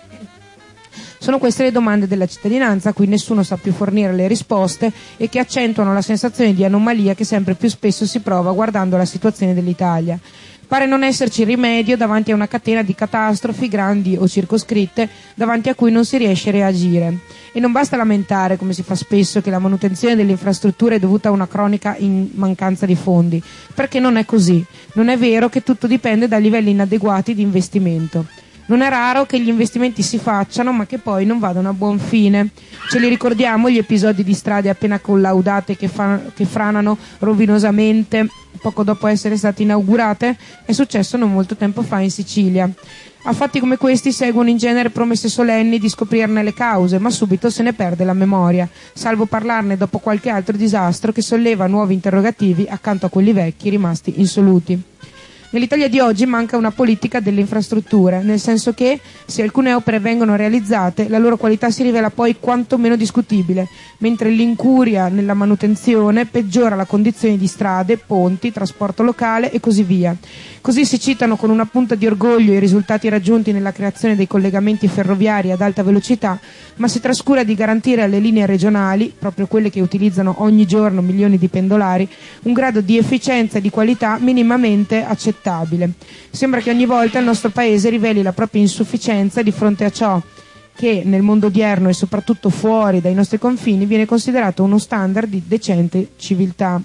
[SPEAKER 3] Sono queste le domande della cittadinanza a cui nessuno sa più fornire le risposte e che accentuano la sensazione di anomalia che sempre più spesso si prova guardando la situazione dell'Italia. Pare non esserci rimedio davanti a una catena di catastrofi grandi o circoscritte davanti a cui non si riesce a reagire. E non basta lamentare, come si fa spesso, che la manutenzione delle infrastrutture è dovuta a una cronica in mancanza di fondi, perché non è così. Non è vero che tutto dipende da livelli inadeguati di investimento. Non è raro che gli investimenti si facciano ma che poi non vadano a buon fine. Ce li ricordiamo gli episodi di strade appena collaudate che franano rovinosamente poco dopo essere state inaugurate? È successo non molto tempo fa in Sicilia. A fatti come questi seguono in genere promesse solenni di scoprirne le cause, ma subito se ne perde la memoria, salvo parlarne dopo qualche altro disastro che solleva nuovi interrogativi accanto a quelli vecchi rimasti insoluti. Nell'Italia di oggi manca una politica delle infrastrutture, nel senso che, se alcune opere vengono realizzate, la loro qualità si rivela poi quantomeno discutibile, mentre l'incuria nella manutenzione peggiora la condizione di strade, ponti, trasporto locale e così via. Così si citano con una punta di orgoglio i risultati raggiunti nella creazione dei collegamenti ferroviari ad alta velocità, ma si trascura di garantire alle linee regionali, proprio quelle che utilizzano ogni giorno milioni di pendolari, un grado di efficienza e di qualità minimamente accettabile. Sembra che ogni volta il nostro paese riveli la propria insufficienza di fronte a ciò che nel mondo odierno e soprattutto fuori dai nostri confini viene considerato uno standard di decente civiltà.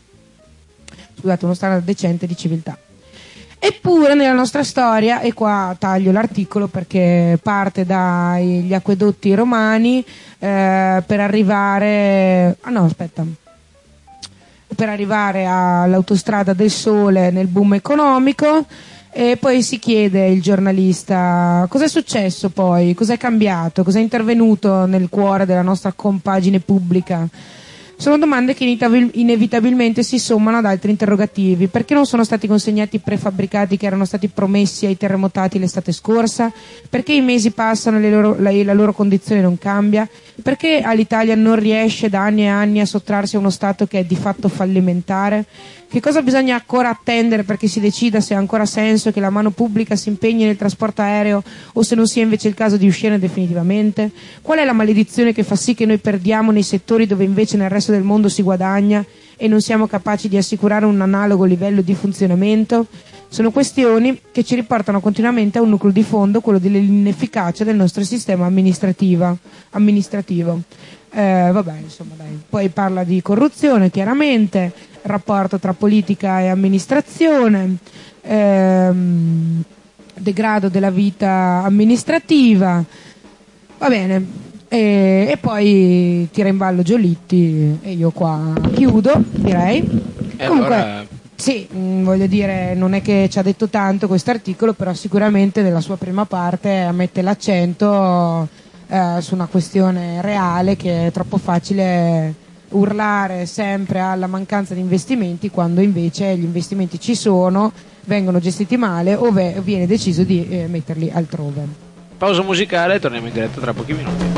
[SPEAKER 3] Uno standard decente di civiltà. Eppure nella nostra storia, e qua taglio l'articolo perché parte dagli acquedotti romani per arrivare all'autostrada del Sole nel boom economico, e poi si chiede il giornalista cosa è successo poi, cosa è cambiato, cosa è intervenuto nel cuore della nostra compagine pubblica. Sono domande che inevitabilmente si sommano ad altri interrogativi. Perché non sono stati consegnati i prefabbricati che erano stati promessi ai terremotati l'estate scorsa? Perché i mesi passano e la loro condizione non cambia? Perché all'Italia non riesce da anni e anni a sottrarsi a uno Stato che è di fatto fallimentare? Che cosa bisogna ancora attendere perché si decida se ha ancora senso che la mano pubblica si impegni nel trasporto aereo o se non sia invece il caso di uscire definitivamente? Qual è la maledizione che fa sì che noi perdiamo nei settori dove invece nel resto del mondo si guadagna e non siamo capaci di assicurare un analogo livello di funzionamento? Sono questioni che ci riportano continuamente a un nucleo di fondo, quello dell'inefficacia del nostro sistema amministrativo. Poi parla di corruzione, chiaramente, rapporto tra politica e amministrazione, degrado della vita amministrativa, va bene, e poi tira in ballo Giolitti e io qua chiudo, direi. Comunque
[SPEAKER 2] allora...
[SPEAKER 3] sì, voglio dire, non è che ci ha detto tanto questo articolo, però sicuramente nella sua prima parte mette l'accento su una questione reale, che è troppo facile urlare sempre alla mancanza di investimenti quando invece gli investimenti ci sono, vengono gestiti male o viene deciso di metterli altrove.
[SPEAKER 2] Pausa musicale, torniamo in diretta tra pochi minuti.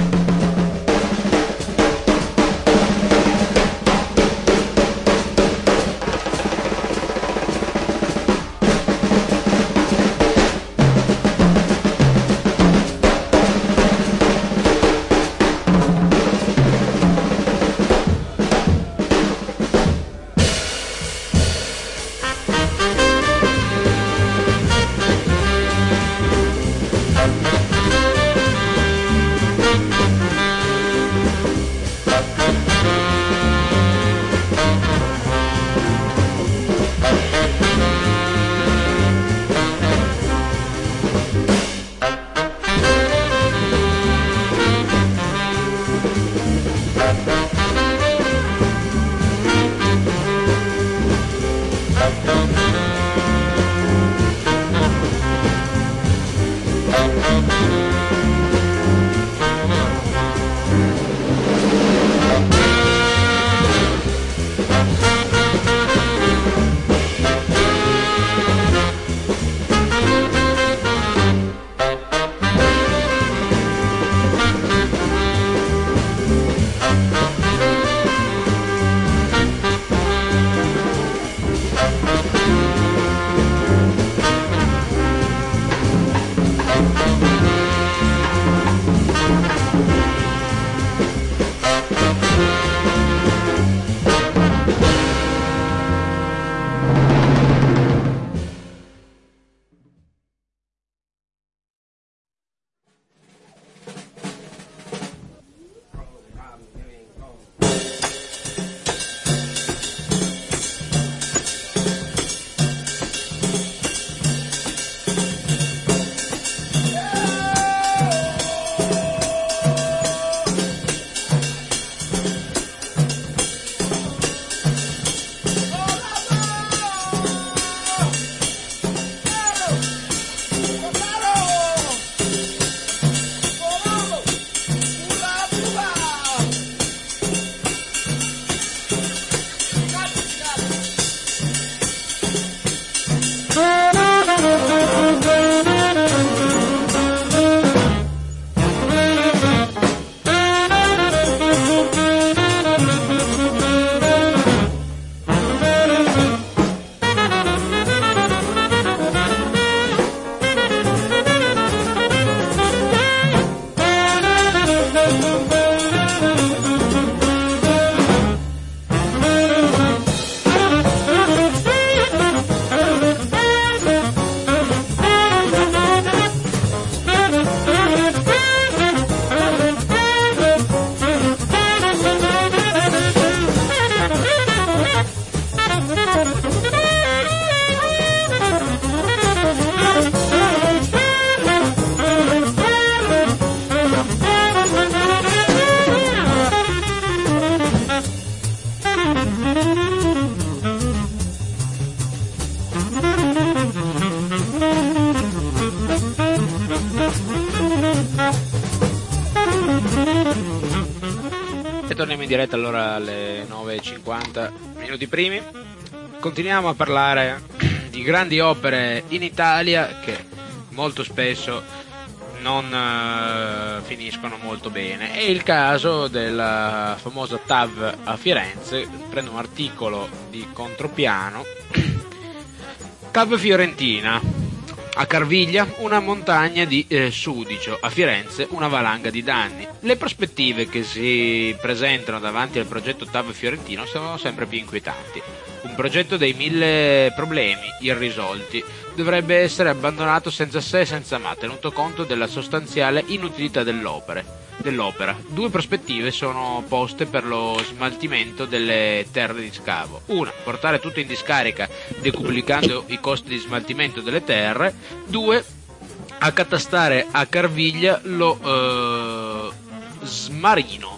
[SPEAKER 2] diretta allora alle 9:50 minuti primi. Continuiamo a parlare di grandi opere in Italia che molto spesso non finiscono molto bene. È il caso della famosa TAV a Firenze. Prendo un articolo di Contropiano. TAV Fiorentina. A Carviglia una montagna di sudicio, a Firenze una valanga di danni. Le prospettive che si presentano davanti al progetto TAV fiorentino sono sempre più inquietanti. Un progetto dei 1000 problemi irrisolti dovrebbe essere abbandonato senza se e senza ma, tenuto conto della sostanziale inutilità dell'opera. Due prospettive sono poste per lo smaltimento delle terre di scavo. Una, portare tutto in discarica decuplicando i costi di smaltimento delle terre. Due, accatastare a Carviglia lo smarino,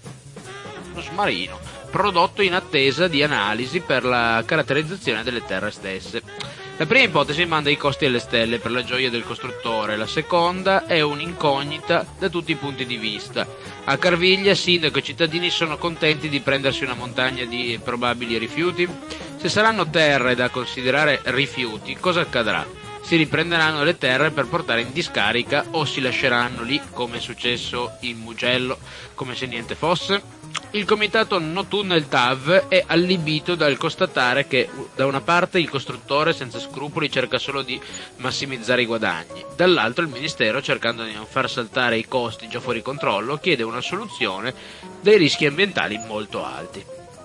[SPEAKER 2] prodotto in attesa di analisi per la caratterizzazione delle terre stesse. La prima ipotesi manda i costi alle stelle per la gioia del costruttore, la seconda è un'incognita da tutti i punti di vista. A Carviglia sindaco e cittadini sono contenti di prendersi una montagna di probabili rifiuti? Se saranno terre da considerare rifiuti, cosa accadrà? Si riprenderanno le terre per portare in discarica o si lasceranno lì, come è successo in Mugello, come se niente fosse? Il comitato No Tunnel TAV è allibito dal constatare che da una parte il costruttore senza scrupoli cerca solo di massimizzare i guadagni, dall'altro il ministero, cercando di non far saltare i costi già fuori controllo, chiede una soluzione dei rischi ambientali molto alti.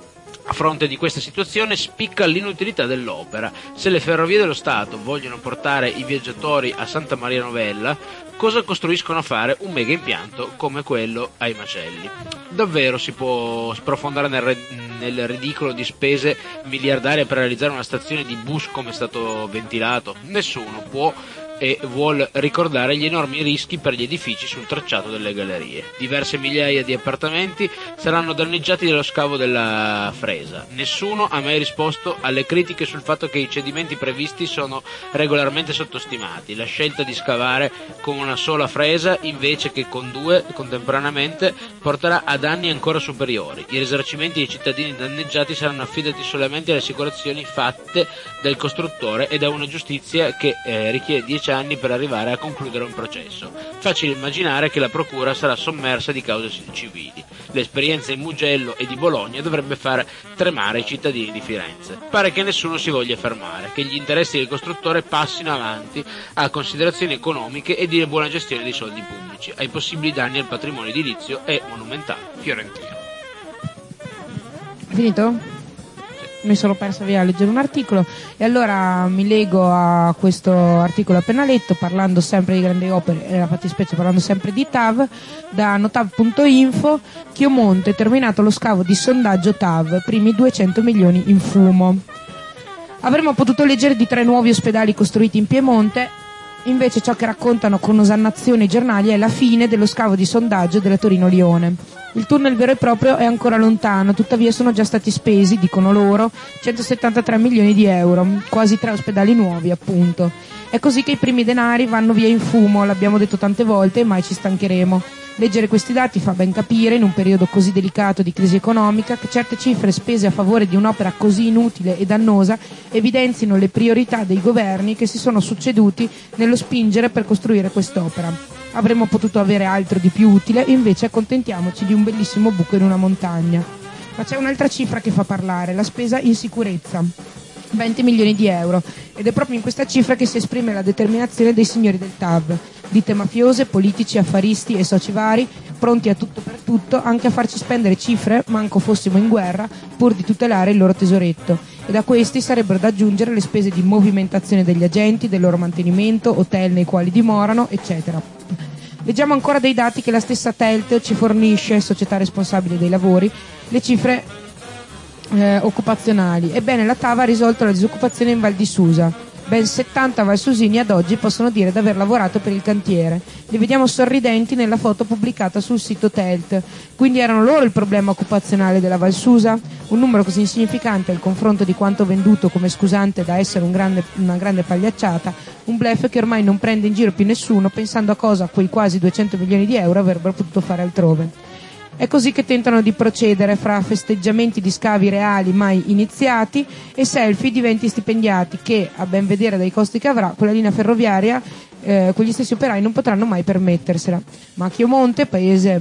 [SPEAKER 2] A fronte di questa situazione spicca l'inutilità dell'opera. Se le ferrovie dello Stato vogliono portare i viaggiatori a Santa Maria Novella, cosa costruiscono a fare un mega impianto come quello ai Macelli? Davvero si può sprofondare nel ridicolo di spese miliardarie per realizzare una stazione di bus come è stato ventilato? Nessuno può e vuol ricordare gli enormi rischi per gli edifici sul tracciato delle gallerie. Diverse migliaia di appartamenti saranno danneggiati dallo scavo della fresa. Nessuno ha mai risposto alle critiche sul fatto che i cedimenti previsti sono regolarmente sottostimati. La scelta di scavare con una sola fresa invece che con due contemporaneamente porterà a danni ancora superiori. I risarcimenti ai cittadini danneggiati saranno affidati solamente alle assicurazioni fatte dal costruttore e da una giustizia che richiede 10 anni per arrivare a concludere un processo. Facile immaginare che la procura sarà sommersa di cause civili. L'esperienza in Mugello e di Bologna dovrebbe far tremare i cittadini di Firenze. Pare che nessuno si voglia fermare, che gli interessi del costruttore passino avanti a considerazioni economiche e di buona gestione dei soldi pubblici, ai possibili danni al patrimonio edilizio e monumentale fiorentino.
[SPEAKER 3] Finito? Mi sono persa via a leggere un articolo e allora mi lego a questo articolo appena letto, parlando sempre di grandi opere e la fattispecie parlando sempre di TAV. Da notav.info: Chiomonte, terminato lo scavo di sondaggio TAV, primi 200 milioni in fumo. Avremmo potuto leggere di 3 nuovi ospedali costruiti in Piemonte, invece ciò che raccontano con osannazione i giornali è la fine dello scavo di sondaggio della Torino-Lione. Il tunnel vero e proprio è ancora lontano, tuttavia sono già stati spesi, dicono loro, 173 milioni di euro, quasi 3 ospedali nuovi appunto. È così che i primi denari vanno via in fumo, l'abbiamo detto tante volte e mai ci stancheremo. Leggere questi dati fa ben capire, in un periodo così delicato di crisi economica, che certe cifre spese a favore di un'opera così inutile e dannosa evidenzino le priorità dei governi che si sono succeduti nello spingere per costruire quest'opera. Avremmo potuto avere altro di più utile, invece accontentiamoci di un bellissimo buco in una montagna. Ma c'è un'altra cifra che fa parlare, la spesa in sicurezza. 20 milioni di euro, ed è proprio in questa cifra che si esprime la determinazione dei signori del TAV, ditte mafiose, politici, affaristi e soci vari, pronti a tutto per tutto, anche a farci spendere cifre, manco fossimo in guerra, pur di tutelare il loro tesoretto, e da questi sarebbero da aggiungere le spese di movimentazione degli agenti, del loro mantenimento, hotel nei quali dimorano, eccetera. Leggiamo ancora dei dati che la stessa Telt ci fornisce, società responsabile dei lavori, le cifre occupazionali. Ebbene, la TAV ha risolto la disoccupazione in Val di Susa. Ben 70 valsusini ad oggi possono dire di aver lavorato per il cantiere. Li vediamo sorridenti nella foto pubblicata sul sito Telt. Quindi erano loro il problema occupazionale della Val Susa? Un numero così insignificante al confronto di quanto venduto come scusante da essere una grande pagliacciata, un bluff che ormai non prende in giro più nessuno, pensando a cosa quei quasi 200 milioni di euro avrebbero potuto fare altrove. È così che tentano di procedere fra festeggiamenti di scavi reali mai iniziati e selfie di 20 stipendiati che, a ben vedere dai costi che avrà, quella linea ferroviaria, quegli stessi operai non potranno mai permettersela. Ma a Chiomonte Paese,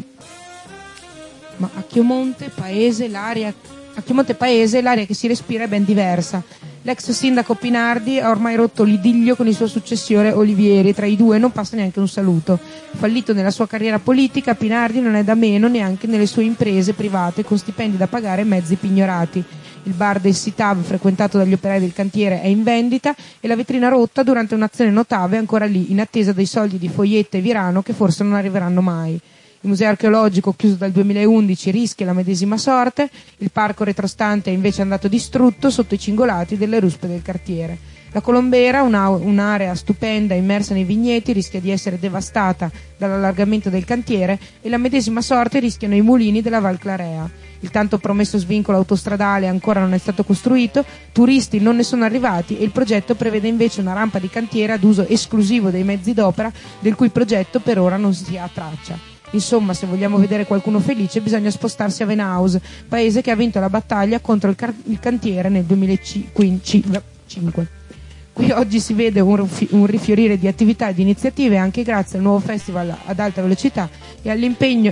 [SPEAKER 3] l'aria che si respira è ben diversa. L'ex sindaco Pinardi ha ormai rotto l'idillio con il suo successore Olivieri, tra i due non passa neanche un saluto. Fallito nella sua carriera politica, Pinardi non è da meno neanche nelle sue imprese private con stipendi da pagare e mezzi pignorati. Il bar del Sitav frequentato dagli operai del cantiere è in vendita e la vetrina rotta durante un'azione Notave è ancora lì in attesa dei soldi di Foglietta e Virano che forse non arriveranno mai. Il museo archeologico, chiuso dal 2011, rischia la medesima sorte. Il parco retrostante è invece andato distrutto sotto i cingolati delle ruspe del cartiere. La Colombera, un'area stupenda immersa nei vigneti, rischia di essere devastata dall'allargamento del cantiere e la medesima sorte rischiano i mulini della Val Clarea. Il tanto promesso svincolo autostradale ancora non è stato costruito, turisti non ne sono arrivati e il progetto prevede invece una rampa di cantiere ad uso esclusivo dei mezzi d'opera, del cui progetto per ora non si ha traccia. Insomma, se vogliamo vedere qualcuno felice bisogna spostarsi a Venaus, paese che ha vinto la battaglia contro il cantiere nel 2005. Qui oggi si vede un rifiorire di attività e di iniziative anche grazie al nuovo festival ad alta velocità e all'impegno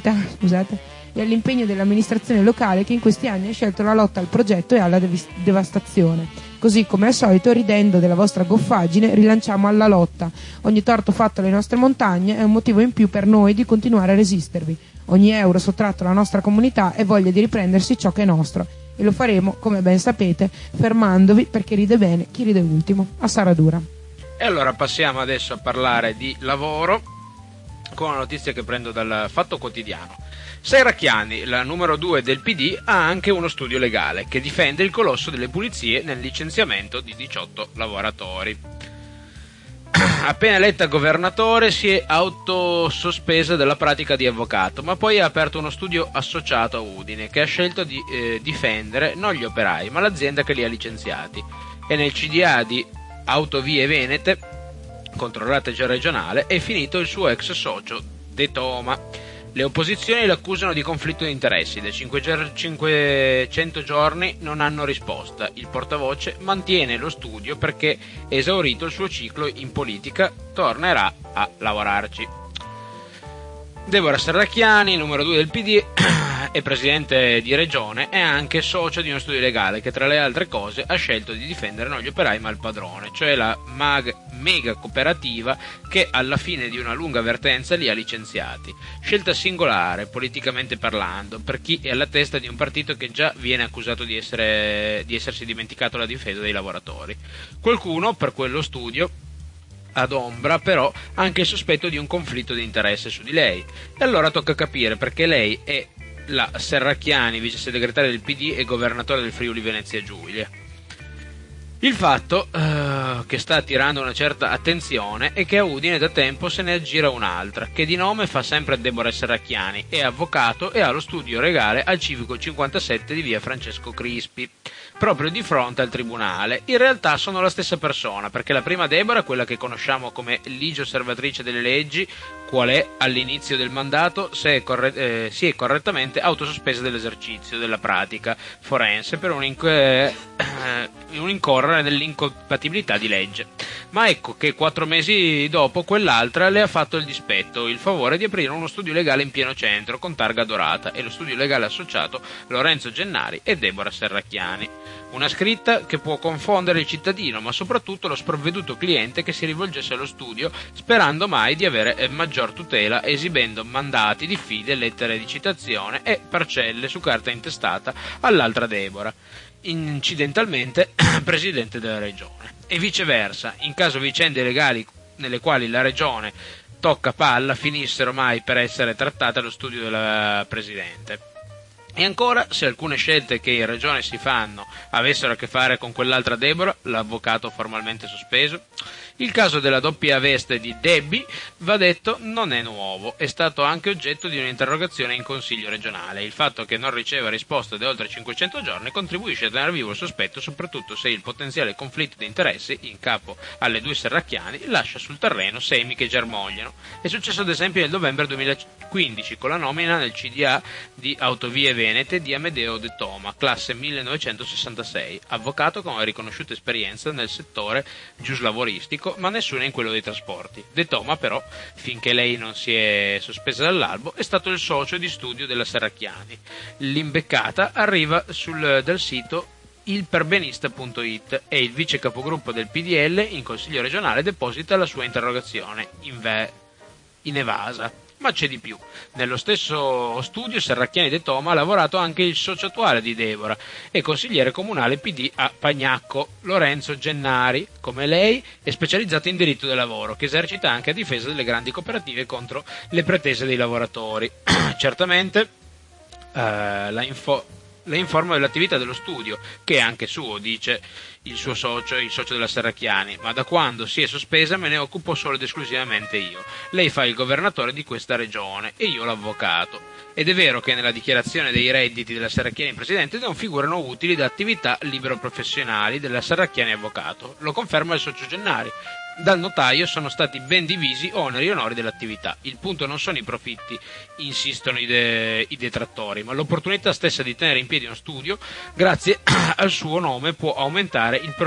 [SPEAKER 3] dell'amministrazione locale che in questi anni ha scelto la lotta al progetto e alla devastazione. Così come al solito, ridendo della vostra goffaggine, rilanciamo alla lotta. Ogni torto fatto alle nostre montagne è un motivo in più per noi di continuare a resistervi. Ogni euro sottratto alla nostra comunità è voglia di riprendersi ciò che è nostro. E lo faremo, come ben sapete, fermandovi perché ride bene chi ride ultimo. A Saradura.
[SPEAKER 2] E allora passiamo adesso a parlare di lavoro con una notizia che prendo dal Fatto Quotidiano. Serracchiani, la numero 2 del PD, ha anche uno studio legale che difende il colosso delle pulizie nel licenziamento di 18 lavoratori. Appena eletta governatore si è autosospesa dalla pratica di avvocato, ma poi ha aperto uno studio associato a Udine che ha scelto di difendere non gli operai ma l'azienda che li ha licenziati. E nel CDA di Autovie Venete, controllata già regionale, è finito il suo ex socio De Toma. Le opposizioni l'accusano di conflitto di interessi. Da 500 giorni non hanno risposta. Il portavoce mantiene lo studio perché, esaurito il suo ciclo in politica, tornerà a lavorarci. Deborah Serracchiani, numero 2 del PD e presidente di regione, è anche socio di uno studio legale che, tra le altre cose, ha scelto di difendere non gli operai ma il padrone, cioè la mega cooperativa che alla fine di una lunga vertenza li ha licenziati. Scelta singolare, politicamente parlando, per chi è alla testa di un partito che già viene accusato di essersi dimenticato la difesa dei lavoratori. Qualcuno, per quello studio, adombra però anche il sospetto di un conflitto di interesse su di lei. E allora tocca capire perché lei è la Serracchiani, vice segretaria del PD e governatore del Friuli Venezia Giulia. Il fatto che sta attirando una certa attenzione è che a Udine da tempo se ne aggira un'altra, che di nome fa sempre Deborah Serracchiani, è avvocato e ha lo studio legale al Civico 57 di via Francesco Crispi, proprio di fronte al tribunale. In realtà sono la stessa persona, perché la prima Deborah, quella che conosciamo come ligia osservatrice delle leggi, qual è all'inizio del mandato, si è correttamente autosospesa dell'esercizio della pratica forense per un incorrere nell'incompatibilità di legge. Ma ecco che 4 mesi dopo quell'altra le ha fatto il dispetto, il favore di aprire uno studio legale in pieno centro con targa dorata e lo studio legale associato Lorenzo Gennari e Deborah Serracchiani. Una scritta che può confondere il cittadino, ma soprattutto lo sprovveduto cliente che si rivolgesse allo studio sperando mai di avere maggior tutela, esibendo mandati, diffide, lettere di citazione e parcelle su carta intestata all'altra Deborah, incidentalmente presidente della regione. E viceversa, in caso vicende legali nelle quali la regione tocca palla finissero mai per essere trattate allo studio della presidente. E ancora, se alcune scelte che in regione si fanno avessero a che fare con quell'altra Deborah, l'avvocato formalmente sospeso. Il caso della doppia veste di Debbie, va detto, non è nuovo, è stato anche oggetto di un'interrogazione in Consiglio regionale. Il fatto che non riceva risposte da oltre 500 giorni contribuisce a tenere vivo il sospetto, soprattutto se il potenziale conflitto di interessi in capo alle due Serracchiani lascia sul terreno semi che germogliano. È successo ad esempio nel novembre 2015 con la nomina nel CDA di Autovie Venete di Amedeo De Toma, classe 1966, avvocato con una riconosciuta esperienza nel settore giuslavoristico, ma nessuna in quello dei trasporti. De Toma però, finché lei non si è sospesa dall'albo, è stato il socio di studio della Serracchiani. L'imbeccata arriva dal sito ilperbenista.it e il vice capogruppo del PDL in Consiglio regionale deposita la sua interrogazione in evasa. Ma c'è di più. Nello stesso studio Serracchiani De Toma ha lavorato anche il socio attuale di Deborah e consigliere comunale PD a Pagnacco, Lorenzo Gennari. Come lei è specializzato in diritto del lavoro, che esercita anche a difesa delle grandi cooperative contro le pretese dei lavoratori. Certamente la informo dell'attività dello studio, che è anche suo, dice il socio della Serracchiani, ma da quando si è sospesa me ne occupo solo ed esclusivamente io. Lei fa il governatore di questa regione e io l'avvocato. Ed è vero che nella dichiarazione dei redditi della Serracchiani Presidente non figurano utili da attività libero-professionali della Serracchiani Avvocato. Lo conferma il socio Gennari. Dal notaio sono stati ben divisi oneri e onori dell'attività. Il punto non sono i profitti, insistono i detrattori, ma l'opportunità stessa di tenere in piedi uno studio, grazie al suo nome può aumentare il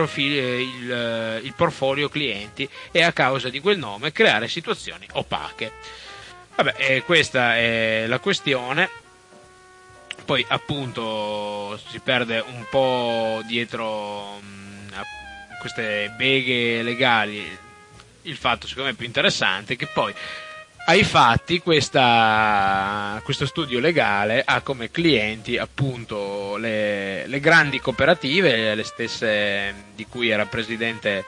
[SPEAKER 2] portfolio clienti e a causa di quel nome creare situazioni opache. Vabbè, questa è la questione. Poi appunto si perde un po' dietro queste beghe legali. Il fatto secondo me più interessante è che poi ai fatti questo studio legale ha come clienti appunto le grandi cooperative, le stesse di cui era presidente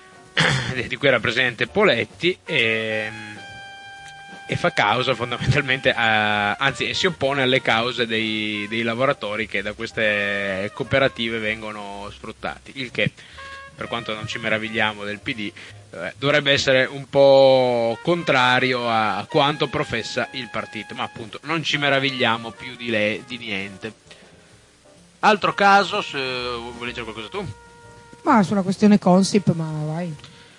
[SPEAKER 2] Poletti, e fa causa fondamentalmente anzi si oppone alle cause dei lavoratori che da queste cooperative vengono sfruttati, il che, per quanto non ci meravigliamo del PD, dovrebbe essere un po' contrario a quanto professa il partito, ma appunto non ci meravigliamo più di niente. Altro caso, se vuoi leggere qualcosa tu?
[SPEAKER 3] Ma sulla questione Consip, ma vai.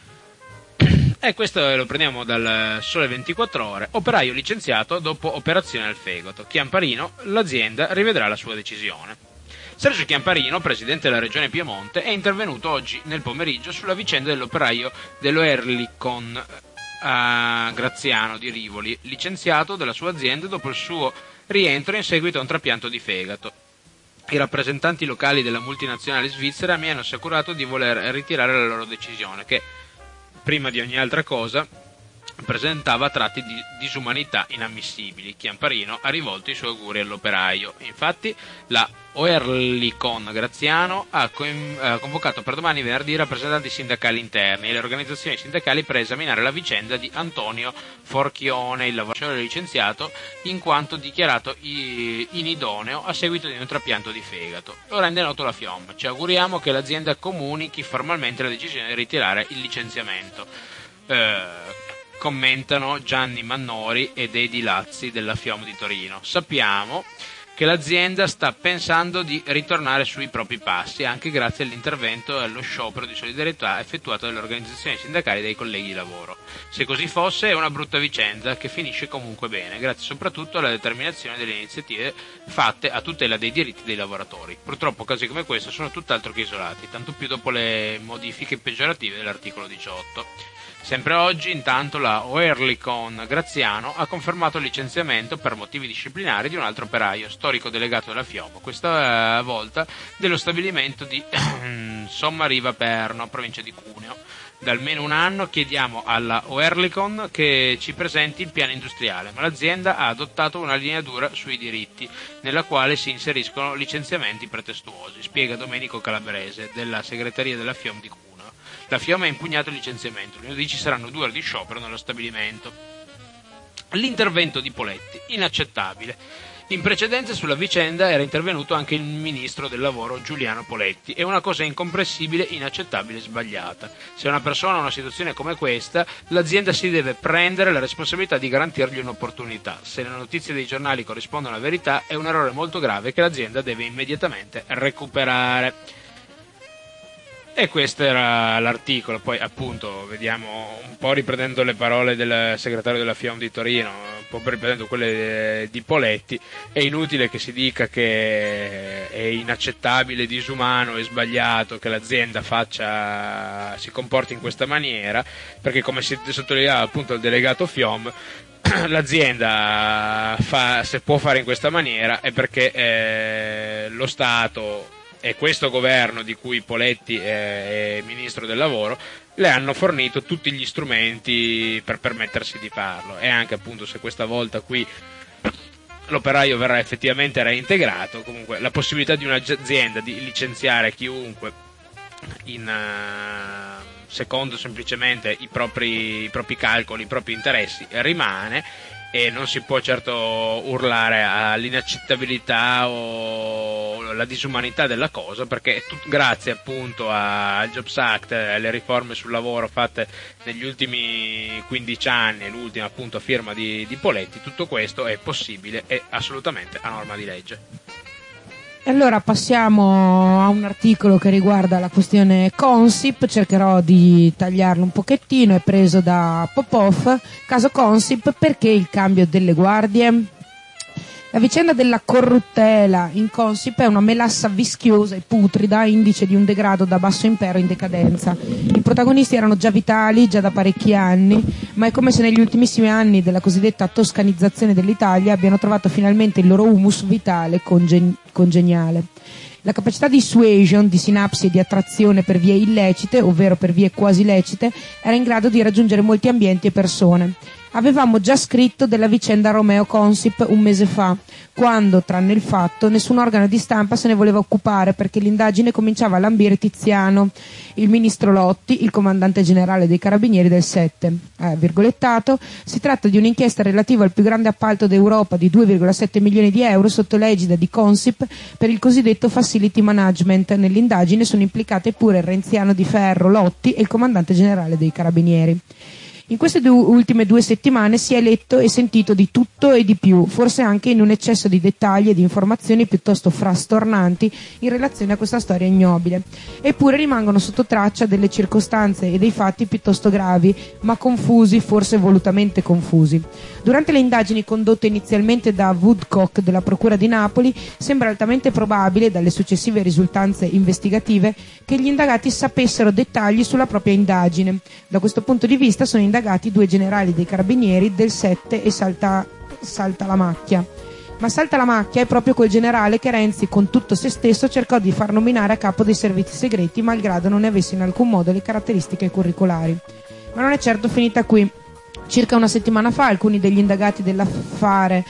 [SPEAKER 2] Questo lo prendiamo dal Sole 24 Ore. Operaio licenziato dopo operazione al fegato. Chiamparino, l'azienda rivedrà la sua decisione. Sergio Chiamparino, presidente della regione Piemonte, è intervenuto oggi nel pomeriggio sulla vicenda dell'operaio dell'Oerlikon a Graziano di Rivoli, licenziato dalla sua azienda dopo il suo rientro in seguito a un trapianto di fegato. I rappresentanti locali della multinazionale svizzera mi hanno assicurato di voler ritirare la loro decisione, che, prima di ogni altra cosa, presentava tratti di disumanità inammissibili. Chiamparino ha rivolto i suoi auguri all'operaio. Infatti la Oerlikon Graziano ha convocato per domani venerdì i rappresentanti sindacali interni e le organizzazioni sindacali per esaminare la vicenda di Antonio Forchione, il lavoratore licenziato in quanto dichiarato inidoneo a seguito di un trapianto di fegato. Lo rende noto la FIOM. Ci auguriamo che l'azienda comunichi formalmente la decisione di ritirare il licenziamento. Commentano Gianni Mannori ed Edi Lazzi della FIOM di Torino. Sappiamo che l'azienda sta pensando di ritornare sui propri passi, anche grazie all'intervento e allo sciopero di solidarietà effettuato dalle organizzazioni sindacali e dai colleghi di lavoro. Se così fosse, è una brutta vicenda che finisce comunque bene, grazie soprattutto alla determinazione delle iniziative fatte a tutela dei diritti dei lavoratori. Purtroppo casi come questo sono tutt'altro che isolati, tanto più dopo le modifiche peggiorative dell'articolo 18. Sempre oggi, intanto, la Oerlikon Graziano ha confermato il licenziamento per motivi disciplinari di un altro operaio, storico delegato della FIOM, questa volta dello stabilimento di Sommariva Perno, provincia di Cuneo. Da almeno un anno chiediamo alla Oerlikon che ci presenti il piano industriale, ma l'azienda ha adottato una linea dura sui diritti, nella quale si inseriscono licenziamenti pretestuosi, spiega Domenico Calabrese, della segreteria della FIOM di Cuneo. La FIOM ha impugnato il licenziamento. Lunedì ci saranno 2 ore di sciopero nello stabilimento. L'intervento di Poletti, inaccettabile. In precedenza sulla vicenda era intervenuto anche il ministro del lavoro Giuliano Poletti. È una cosa incomprensibile, inaccettabile e sbagliata. Se una persona ha una situazione come questa, l'azienda si deve prendere la responsabilità di garantirgli un'opportunità. Se le notizie dei giornali corrispondono alla verità, è un errore molto grave che l'azienda deve immediatamente recuperare. E questo era l'articolo. Poi appunto vediamo un po', riprendendo le parole del segretario della FIOM di Torino, un po' riprendendo quelle di Poletti, è inutile che si dica che è inaccettabile, disumano e sbagliato che l'azienda si comporti in questa maniera, perché come si sottolineava appunto il delegato FIOM, l'azienda se può fare in questa maniera è perché lo Stato e questo governo di cui Poletti è ministro del lavoro le hanno fornito tutti gli strumenti per permettersi di farlo. E anche appunto se questa volta qui l'operaio verrà effettivamente reintegrato, comunque la possibilità di un'azienda di licenziare chiunque secondo semplicemente i propri calcoli, i propri interessi rimane, e non si può certo urlare all'inaccettabilità o alla disumanità della cosa, perché grazie appunto al Jobs Act e alle riforme sul lavoro fatte negli ultimi 15 anni, l'ultima appunto firma di Poletti, tutto questo è possibile e assolutamente a norma di legge.
[SPEAKER 3] Allora passiamo a un articolo che riguarda la questione Consip, cercherò di tagliarlo un pochettino, è preso da Popov, caso Consip, perché il cambio delle guardie? La vicenda della corruttela in Consip è una melassa vischiosa e putrida, indice di un degrado da basso impero in decadenza. I protagonisti erano già vitali, già da parecchi anni, ma è come se negli ultimissimi anni della cosiddetta toscanizzazione dell'Italia abbiano trovato finalmente il loro humus vitale congeniale. La capacità di suasion, di sinapsi e di attrazione per vie illecite, ovvero per vie quasi lecite, era in grado di raggiungere molti ambienti e persone. Avevamo già scritto della vicenda Romeo Consip un mese fa, quando, tranne il fatto, nessun organo di stampa se ne voleva occupare perché l'indagine cominciava a lambire Tiziano, il ministro Lotti, il comandante generale dei Carabinieri del 7. Virgolettato, si tratta di un'inchiesta relativa al più grande appalto d'Europa di 2,7 milioni di euro sotto l'egida di Consip per il cosiddetto facility management. Nell'indagine sono implicate pure il renziano di ferro Lotti e il comandante generale dei Carabinieri. In queste ultime 2 settimane si è letto e sentito di tutto e di più, forse anche in un eccesso di dettagli e di informazioni piuttosto frastornanti in relazione a questa storia ignobile. Eppure rimangono sotto traccia delle circostanze e dei fatti piuttosto gravi, ma confusi, forse volutamente confusi. Durante le indagini condotte inizialmente da Woodcock della Procura di Napoli, sembra altamente probabile, dalle successive risultanze investigative, che gli indagati sapessero dettagli sulla propria indagine. Da questo punto di vista sono indagati 2 generali dei Carabinieri del 7 e Saltalamacchia. Ma Saltalamacchia è proprio quel generale che Renzi, con tutto se stesso, cercò di far nominare a capo dei servizi segreti, malgrado non ne avesse in alcun modo le caratteristiche curricolari. Ma non è certo finita qui. Circa una settimana fa alcuni degli indagati dell'affair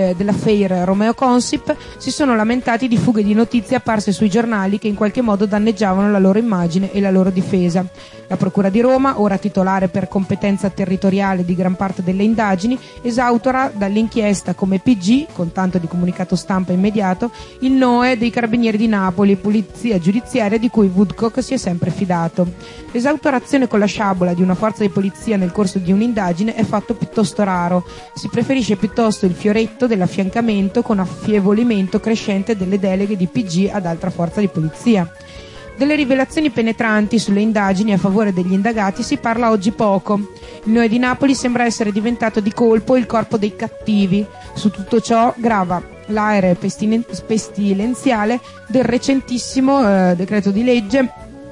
[SPEAKER 3] Romeo Consip si sono lamentati di fughe di notizie apparse sui giornali che in qualche modo danneggiavano la loro immagine e la loro difesa. La Procura di Roma, ora titolare per competenza territoriale di gran parte delle indagini, esautora dall'inchiesta come PG, con tanto di comunicato stampa immediato, il NOE dei Carabinieri di Napoli, polizia giudiziaria di cui Woodcock si è sempre fidato. L'esautorazione con la sciabola di una forza di polizia nel corso di un'indagine è fatto piuttosto raro. Si preferisce piuttosto il fioretto dell'affiancamento con affievolimento crescente delle deleghe di PG ad altra forza di polizia. Delle rivelazioni penetranti sulle indagini a favore degli indagati si parla oggi poco. Il NOE di Napoli sembra essere diventato di colpo il corpo dei cattivi. Su tutto ciò grava l'aere pestilenziale del recentissimo decreto di legge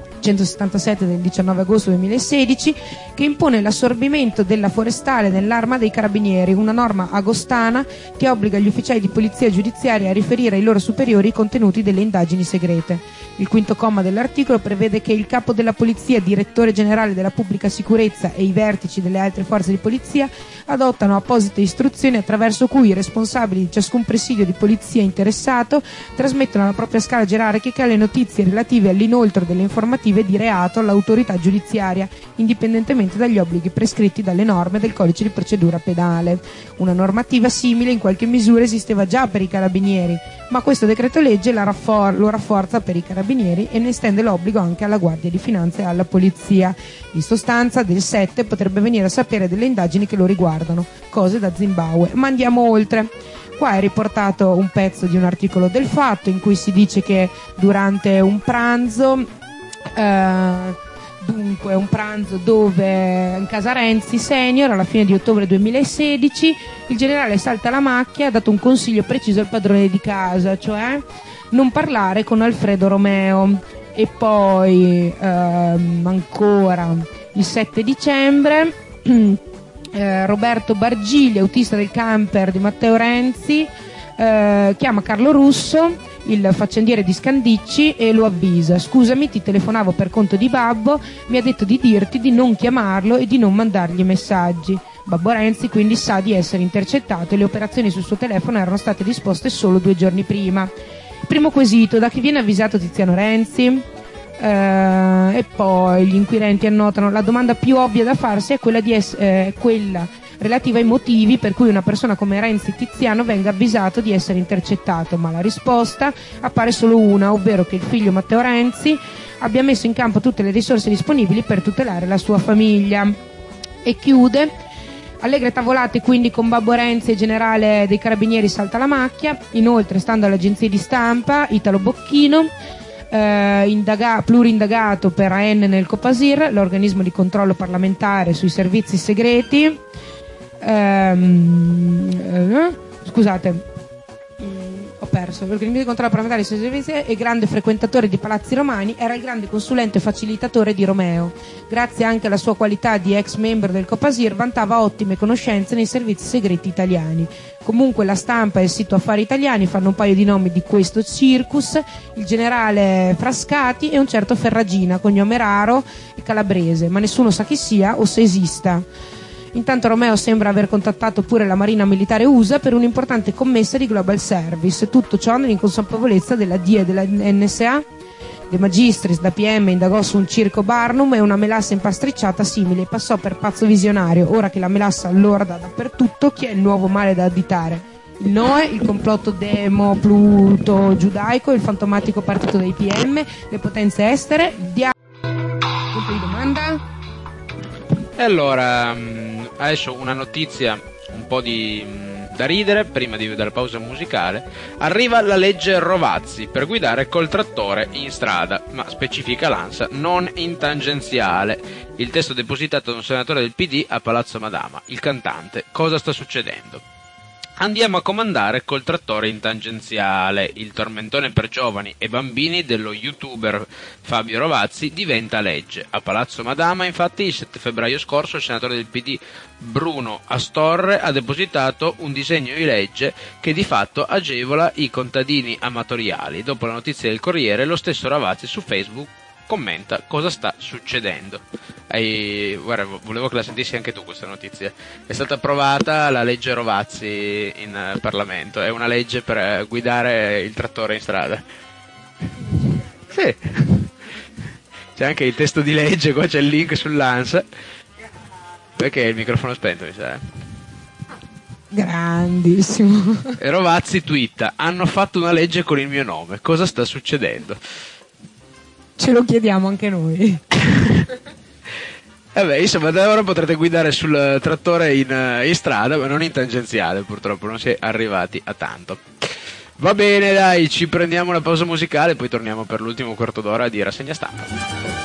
[SPEAKER 3] 177 del 19 agosto 2016 che impone l'assorbimento della forestale nell'arma dei Carabinieri, una norma agostana che obbliga gli ufficiali di polizia giudiziaria a riferire ai loro superiori i contenuti delle indagini segrete. Il quinto comma dell'articolo prevede che il capo della polizia, direttore generale della pubblica sicurezza e i vertici delle altre forze di polizia adottano apposite istruzioni attraverso cui i responsabili di ciascun presidio di polizia interessato trasmettono alla propria scala gerarchica le notizie relative all'inoltro delle informative iniziative di reato all'autorità giudiziaria, indipendentemente dagli obblighi prescritti dalle norme del codice di procedura penale. Una normativa simile in qualche misura esisteva già per i carabinieri, ma questo decreto legge lo rafforza per i carabinieri e ne estende l'obbligo anche alla Guardia di Finanza e alla Polizia. In sostanza, del 7 potrebbe venire a sapere delle indagini che lo riguardano, cose da Zimbabwe. Ma andiamo oltre. Qua è riportato un pezzo di un articolo del Fatto in cui si dice che durante un pranzo, dove in casa Renzi senior alla fine di ottobre 2016 il generale salta la macchia ha dato un consiglio preciso al padrone di casa, cioè non parlare con Alfredo Romeo. E poi ancora il 7 dicembre Roberto Bargili, autista del camper di Matteo Renzi, chiama Carlo Russo, il faccendiere di Scandicci, e lo avvisa: scusami, ti telefonavo per conto di Babbo, mi ha detto di dirti di non chiamarlo e di non mandargli messaggi. Babbo Renzi quindi sa di essere intercettato e le operazioni sul suo telefono erano state disposte solo 2 giorni prima. Primo quesito: da chi viene avvisato Tiziano Renzi? E poi gli inquirenti annotano: la domanda più ovvia da farsi è quella relativa ai motivi per cui una persona come Renzi Tiziano venga avvisato di essere intercettato, ma la risposta appare solo una, ovvero che il figlio Matteo Renzi abbia messo in campo tutte le risorse disponibili per tutelare la sua famiglia. E chiude: allegre tavolate quindi con Babbo Renzi e generale dei carabinieri salta la macchia. Inoltre, stando alle agenzie di stampa, Italo Bocchino, plurindagato per AN nel Copasir, l'organismo di controllo parlamentare sui servizi segreti, l'organismo di controllo parlamentare sui servizi e grande frequentatore di palazzi romani, era il grande consulente e facilitatore di Romeo. Grazie anche alla sua qualità di ex membro del Copasir, vantava ottime conoscenze nei servizi segreti italiani. Comunque la stampa e il sito Affari Italiani fanno un paio di nomi di questo circus: il generale Frascati e un certo Ferragina, cognome raro e calabrese, ma nessuno sa chi sia o se esista. Intanto Romeo sembra aver contattato pure la Marina Militare USA per un'importante commessa di Global Service, tutto ciò nell'inconsapevolezza della DIA e della NSA. De Magistris, da PM, indagò su un circo Barnum e una melassa impastricciata simile, passò per pazzo visionario. Ora che la melassa lorda dappertutto, chi è il nuovo male da additare? Il Noè, il complotto demo-pluto giudaico, il fantomatico partito dei PM, le potenze estere, il diavolo? Punto di domanda?
[SPEAKER 2] E allora, adesso una notizia un po' da ridere prima della pausa musicale. Arriva la legge Rovazzi per guidare col trattore in strada, ma specifica l'ANSA non in tangenziale. Il testo depositato da un senatore del PD a Palazzo Madama. Il cantante: cosa sta succedendo? Andiamo a comandare col trattore in tangenziale. Il tormentone per giovani e bambini dello youtuber Fabio Rovazzi diventa legge. A Palazzo Madama, infatti, il 7 febbraio scorso il senatore del PD Bruno Astorre ha depositato un disegno di legge che di fatto agevola i contadini amatoriali. Dopo la notizia del Corriere, lo stesso Rovazzi su Facebook commenta: cosa sta succedendo. Guarda, volevo che la sentissi anche tu questa notizia. È stata approvata la legge Rovazzi in Parlamento. È una legge per guidare il trattore in strada. Sì, c'è anche il testo di legge, qua c'è il link sull'ANSA. Perché il microfono spento, mi sa?
[SPEAKER 3] Grandissimo.
[SPEAKER 2] E Rovazzi twitta: hanno fatto una legge con il mio nome, cosa sta succedendo?
[SPEAKER 3] Ce lo chiediamo anche noi.
[SPEAKER 2] Vabbè, insomma, da ora potrete guidare sul trattore in strada, ma non in tangenziale, purtroppo non si è arrivati a tanto. Va bene, dai, ci prendiamo una pausa musicale, poi torniamo per l'ultimo quarto d'ora di rassegna stampa.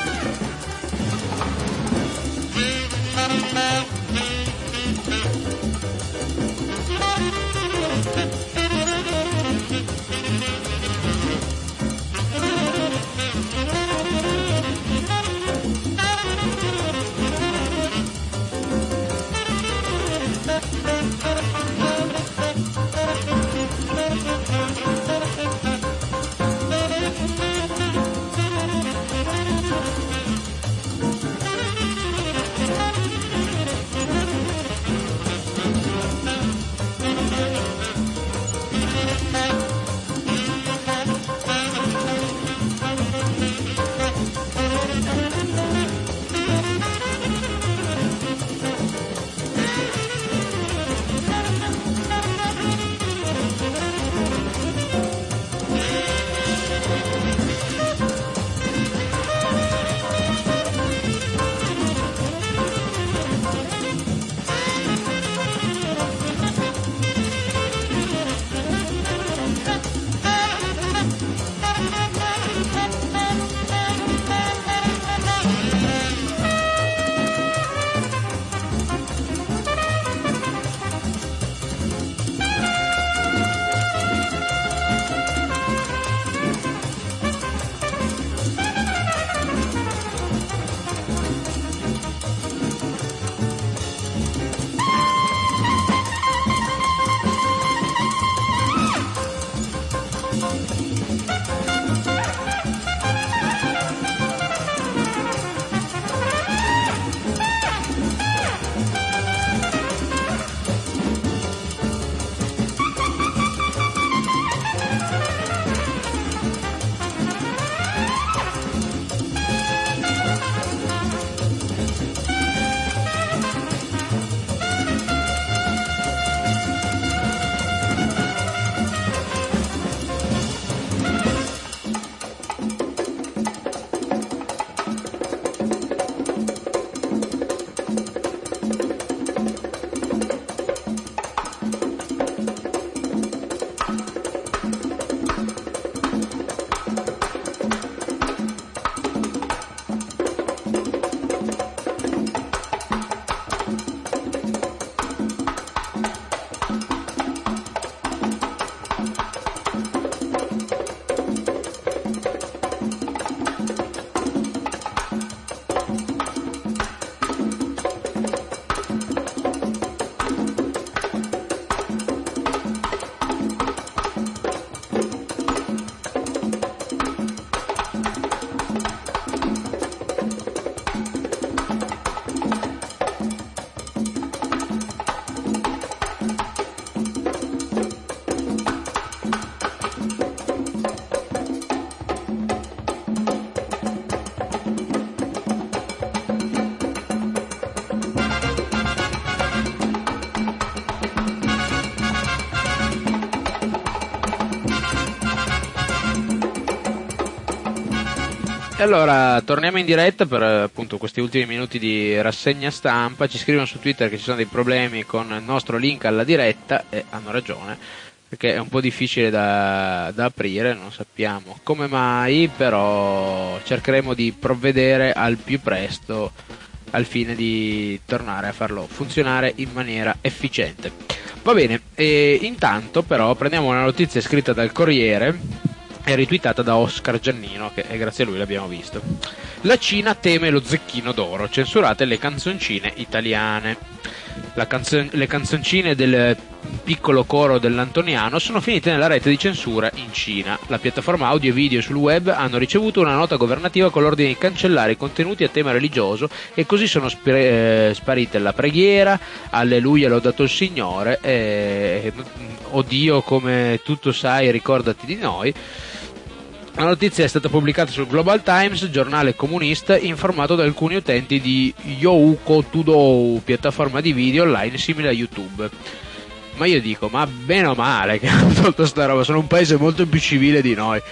[SPEAKER 2] Allora, torniamo in diretta per appunto questi ultimi minuti di rassegna stampa. Ci scrivono su Twitter che ci sono dei problemi con il nostro link alla diretta e hanno ragione, perché è un po' difficile da aprire, non sappiamo come mai, però cercheremo di provvedere al più presto al fine di tornare a farlo funzionare in maniera efficiente. Va bene, e intanto però prendiamo una notizia scritta dal Corriere e ritweetata da Oscar Giannino, che grazie a lui l'abbiamo visto. La Cina teme lo zecchino d'oro, censurate le canzoncine italiane. Le canzoncine del piccolo coro dell'Antoniano sono finite nella rete di censura in Cina. La piattaforma audio e video sul web hanno ricevuto una nota governativa con l'ordine di cancellare i contenuti a tema religioso, e così sono sparite la preghiera, alleluia lodato il Signore, o Dio come tutto sai ricordati di noi. La notizia è stata pubblicata sul Global Times, giornale comunista informato da alcuni utenti di Youko Tudou, piattaforma di video online simile a YouTube. Ma io dico, ma bene o male che hanno tolto sta roba, sono un paese molto più civile di noi.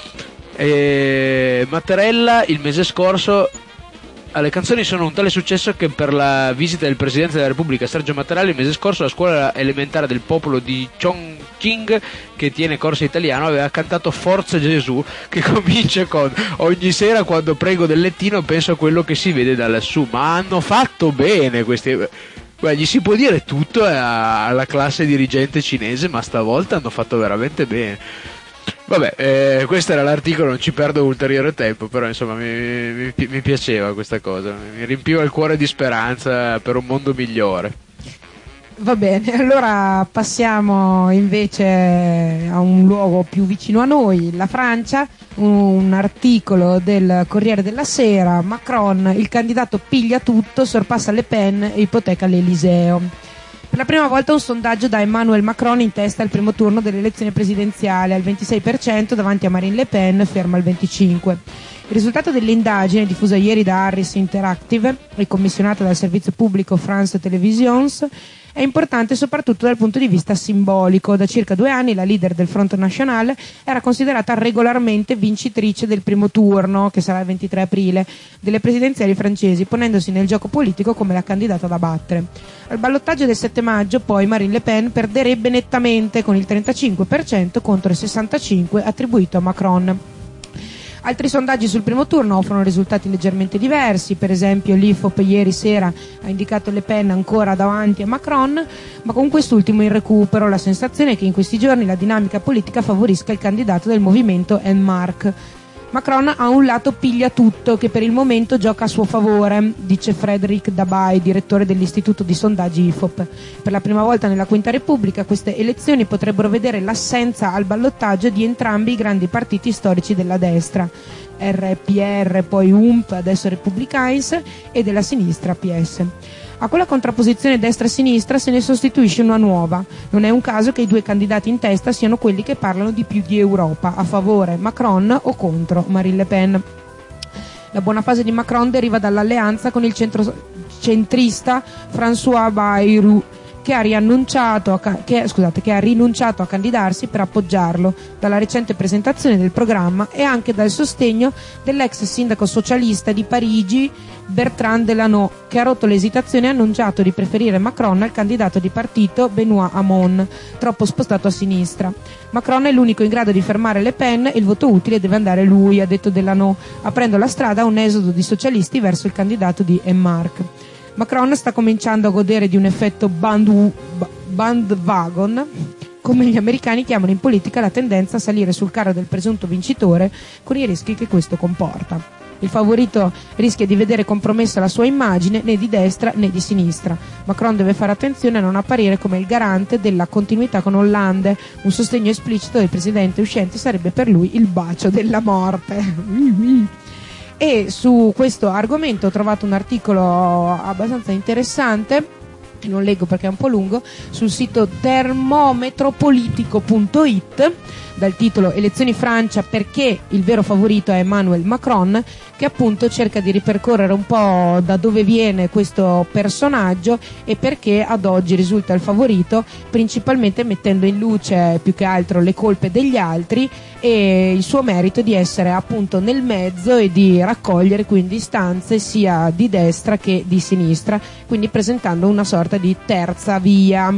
[SPEAKER 2] Mattarella il mese scorso, le canzoni sono un tale successo che per la visita del Presidente della Repubblica Sergio Mattarella il mese scorso la scuola elementare del popolo di Chongqing, che tiene corso italiano, aveva cantato Forza Gesù, che comincia con ogni sera quando prego del lettino penso a quello che si vede da lassù. Ma hanno fatto bene questi... Beh, gli si può dire tutto alla classe dirigente cinese, ma stavolta hanno fatto veramente bene. Vabbè, questo era l'articolo, non ci perdo ulteriore tempo, però insomma mi piaceva questa cosa, mi riempiva il cuore di speranza per un mondo migliore.
[SPEAKER 3] Va bene, allora passiamo invece a un luogo più vicino a noi, la Francia. Un articolo del Corriere della Sera: Macron, il candidato piglia tutto, sorpassa Le Pen e ipoteca l'Eliseo. Per la prima volta un sondaggio dà Emmanuel Macron in testa al primo turno dell'elezione presidenziale al 26%, davanti a Marine Le Pen ferma al 25%. Il risultato dell'indagine, diffusa ieri da Harris Interactive e commissionata dal servizio pubblico France Televisions, è importante soprattutto dal punto di vista simbolico. Da circa 2 anni la leader del Front National era considerata regolarmente vincitrice del primo turno, che sarà il 23 aprile, delle presidenziali francesi, ponendosi nel gioco politico come la candidata da battere. Al ballottaggio del 7 maggio poi Marine Le Pen perderebbe nettamente con il 35% contro il 65% attribuito a Macron. Altri sondaggi sul primo turno offrono risultati leggermente diversi. Per esempio l'IFOP ieri sera ha indicato Le Pen ancora davanti a Macron, ma con quest'ultimo in recupero. La sensazione è che in questi giorni la dinamica politica favorisca il candidato del movimento En Marche. Macron ha un lato piglia tutto che per il momento gioca a suo favore, dice Frédéric Dabaye, direttore dell'istituto di sondaggi IFOP. Per la prima volta nella Quinta Repubblica queste elezioni potrebbero vedere l'assenza al ballottaggio di entrambi i grandi partiti storici della destra, RPR, poi UMP, adesso Republicains, e della sinistra PS. A quella contrapposizione destra-sinistra se ne sostituisce una nuova. Non è un caso che i 2 candidati in testa siano quelli che parlano di più di Europa, a favore Macron o contro Marine Le Pen. La buona fase di Macron deriva dall'alleanza con il centrista François Bayrou, che ha rinunciato a candidarsi per appoggiarlo, dalla recente presentazione del programma e anche dal sostegno dell'ex sindaco socialista di Parigi Bertrand Delanoë, che ha rotto l'esitazione e ha annunciato di preferire Macron al candidato di partito Benoît Hamon, troppo spostato a sinistra. Macron è l'unico in grado di fermare Le Pen e il voto utile deve andare lui, ha detto Delanoë, aprendo la strada a un esodo di socialisti verso il candidato di En Marche. Macron sta cominciando a godere di un effetto bandwagon, come gli americani chiamano in politica la tendenza a salire sul carro del presunto vincitore, con i rischi che questo comporta. Il favorito rischia di vedere compromessa la sua immagine, né di destra né di sinistra. Macron deve fare attenzione a non apparire come il garante della continuità con Hollande. Un sostegno esplicito del presidente uscente sarebbe per lui il bacio della morte. E su questo argomento ho trovato un articolo abbastanza interessante, che non leggo perché è un po' lungo, sul sito termometropolitico.it, dal titolo Elezioni Francia, perché il vero favorito è Emmanuel Macron, che appunto cerca di ripercorrere un po' da dove viene questo personaggio e perché ad oggi risulta il favorito, principalmente mettendo in luce più che altro le colpe degli altri e il suo merito di essere appunto nel mezzo e di raccogliere quindi istanze sia di destra che di sinistra, quindi presentando una sorta di terza via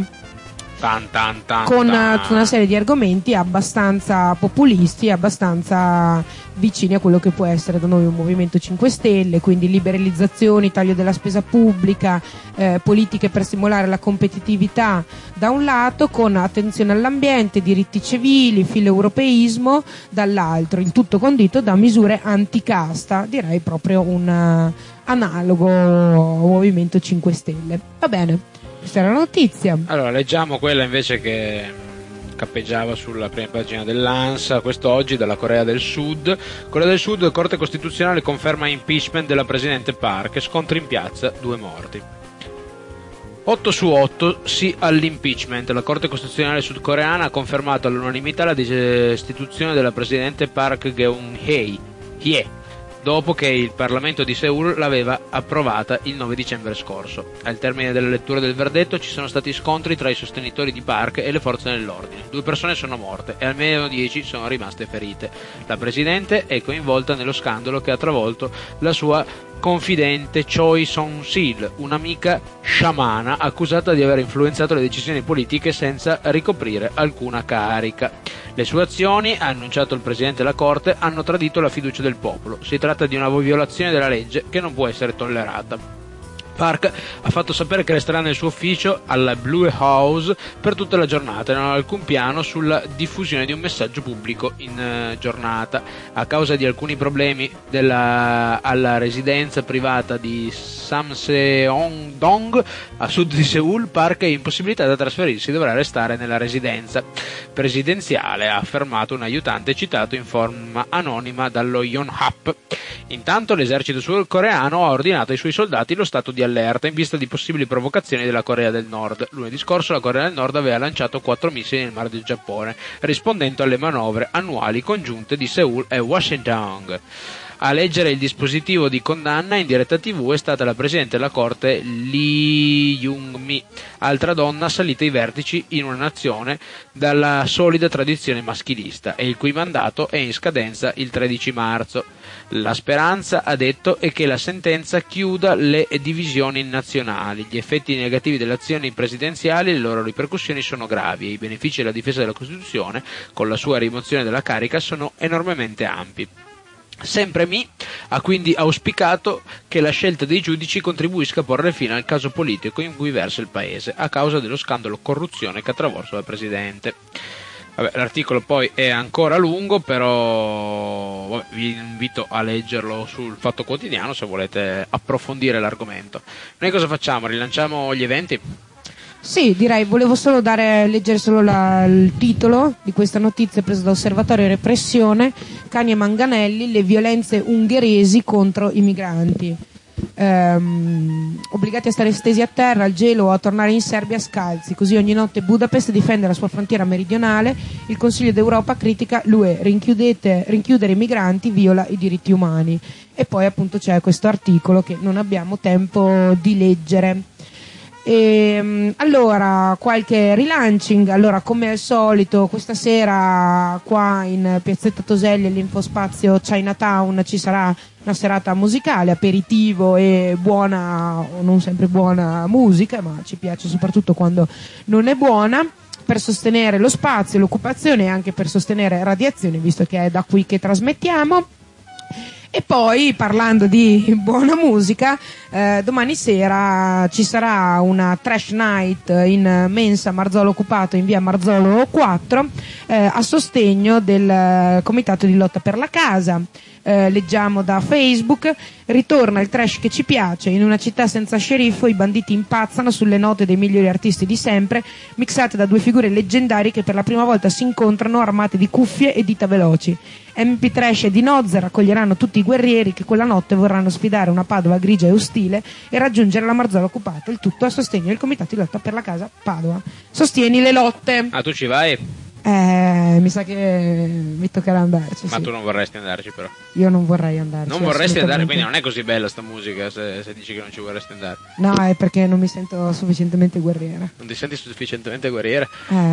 [SPEAKER 3] con tutta una serie di argomenti abbastanza populisti, abbastanza vicini a quello che può essere da noi un Movimento 5 Stelle, quindi liberalizzazioni, taglio della spesa pubblica, politiche per stimolare la competitività da un lato, con attenzione all'ambiente, diritti civili, filoeuropeismo dall'altro, il tutto condito da misure anticasta, direi proprio un analogo Movimento 5 Stelle. Va bene, questa era la notizia.
[SPEAKER 2] Allora, leggiamo quella invece che cappeggiava sulla prima pagina dell'ANSA quest'oggi dalla Corea del Sud. Corea del Sud, Corte Costituzionale conferma impeachment della Presidente Park, scontri in piazza, 2 morti. 8 su 8 sì all'impeachment. La Corte Costituzionale sudcoreana ha confermato all'unanimità la destituzione della Presidente Park Geun-hye dopo che il Parlamento di Seul l'aveva approvata il 9 dicembre scorso. Al termine della lettura del verdetto ci sono stati scontri tra i sostenitori di Park e le forze dell'ordine. 2 persone sono morte e almeno 10 sono rimaste ferite. La Presidente è coinvolta nello scandalo che ha travolto la sua confidente Choi Song-sil, un'amica sciamana accusata di aver influenzato le decisioni politiche senza ricoprire alcuna carica. Le sue azioni, ha annunciato il Presidente della Corte, hanno tradito la fiducia del popolo. Si tratta di una violazione della legge che non può essere tollerata. Park ha fatto sapere che resterà nel suo ufficio alla Blue House per tutta la giornata e non ha alcun piano sulla diffusione di un messaggio pubblico in giornata. A causa di alcuni problemi alla residenza privata di Samseong-dong a sud di Seul, Park è impossibilitato a trasferirsi e dovrà restare nella residenza presidenziale, ha affermato un aiutante citato in forma anonima dallo Yonhap. Intanto l'esercito sudcoreano ha ordinato ai suoi soldati lo stato di allerta in vista di possibili provocazioni della Corea del Nord. Lunedì scorso la Corea del Nord aveva lanciato 4 missili nel Mar del Giappone, rispondendo alle manovre annuali congiunte di Seul e Washington. A leggere il dispositivo di condanna in diretta TV è stata la Presidente della Corte Lee Jung-mi, altra donna salita ai vertici in una nazione dalla solida tradizione maschilista e il cui mandato è in scadenza il 13 marzo. La speranza, ha detto, è che la sentenza chiuda le divisioni nazionali. Gli effetti negativi delle azioni presidenziali e le loro ripercussioni sono gravi e i benefici della difesa della Costituzione, con la sua rimozione dalla carica, sono enormemente ampi. Sempre Mi ha quindi auspicato che la scelta dei giudici contribuisca a porre fine al caso politico in cui versa il paese a causa dello scandalo corruzione che ha travolto la Presidente. Vabbè, l'articolo poi è ancora lungo, però vi invito a leggerlo sul Fatto Quotidiano se volete approfondire l'argomento. Noi cosa facciamo? Rilanciamo gli eventi?
[SPEAKER 3] Sì, direi, volevo solo leggere solo il titolo di questa notizia presa da Osservatorio Repressione: Cani e manganelli, le violenze ungheresi contro i migranti. Obbligati a stare stesi a terra al gelo o a tornare in Serbia scalzi, così ogni notte Budapest difende la sua frontiera meridionale, il Consiglio d'Europa critica l'UE, rinchiudere i migranti viola i diritti umani. E poi appunto c'è questo articolo che non abbiamo tempo di leggere. Allora, qualche relaunching. Allora, come al solito, questa sera qua in Piazzetta Toselli all'Infospazio Chinatown ci sarà una serata musicale, aperitivo e buona o non sempre buona musica, ma ci piace soprattutto quando non è buona, per sostenere lo spazio, l'occupazione e anche per sostenere Radiazione, visto che è da qui che trasmettiamo. E poi, parlando di buona musica, domani sera ci sarà una trash night in mensa Marzolo Occupato in via Marzolo 4 a sostegno del comitato di lotta per la casa. Leggiamo da Facebook: ritorna il trash che ci piace, in una città senza sceriffo i banditi impazzano sulle note dei migliori artisti di sempre, mixate da 2 figure leggendarie che per la prima volta si incontrano armate di cuffie e dita veloci. MP Trash e Di Nozze raccoglieranno tutti i guerrieri che quella notte vorranno sfidare una Padova grigia e ostile e raggiungere la Marzolo Occupata, il tutto a sostegno del comitato di lotta per la casa Padova. Sostieni le lotte.
[SPEAKER 2] Ah, tu ci vai?
[SPEAKER 3] Mi sa che mi toccherà andarci.
[SPEAKER 2] Ma
[SPEAKER 3] sì.
[SPEAKER 2] tu non vorresti andarci però.
[SPEAKER 3] Io non vorrei andarci.
[SPEAKER 2] Non vorresti andare,
[SPEAKER 3] assolutamente.
[SPEAKER 2] quindi non è così bella sta musica se dici che non ci vorresti andare.
[SPEAKER 3] No, è perché non mi sento sufficientemente guerriera.
[SPEAKER 2] Non ti senti sufficientemente guerriera?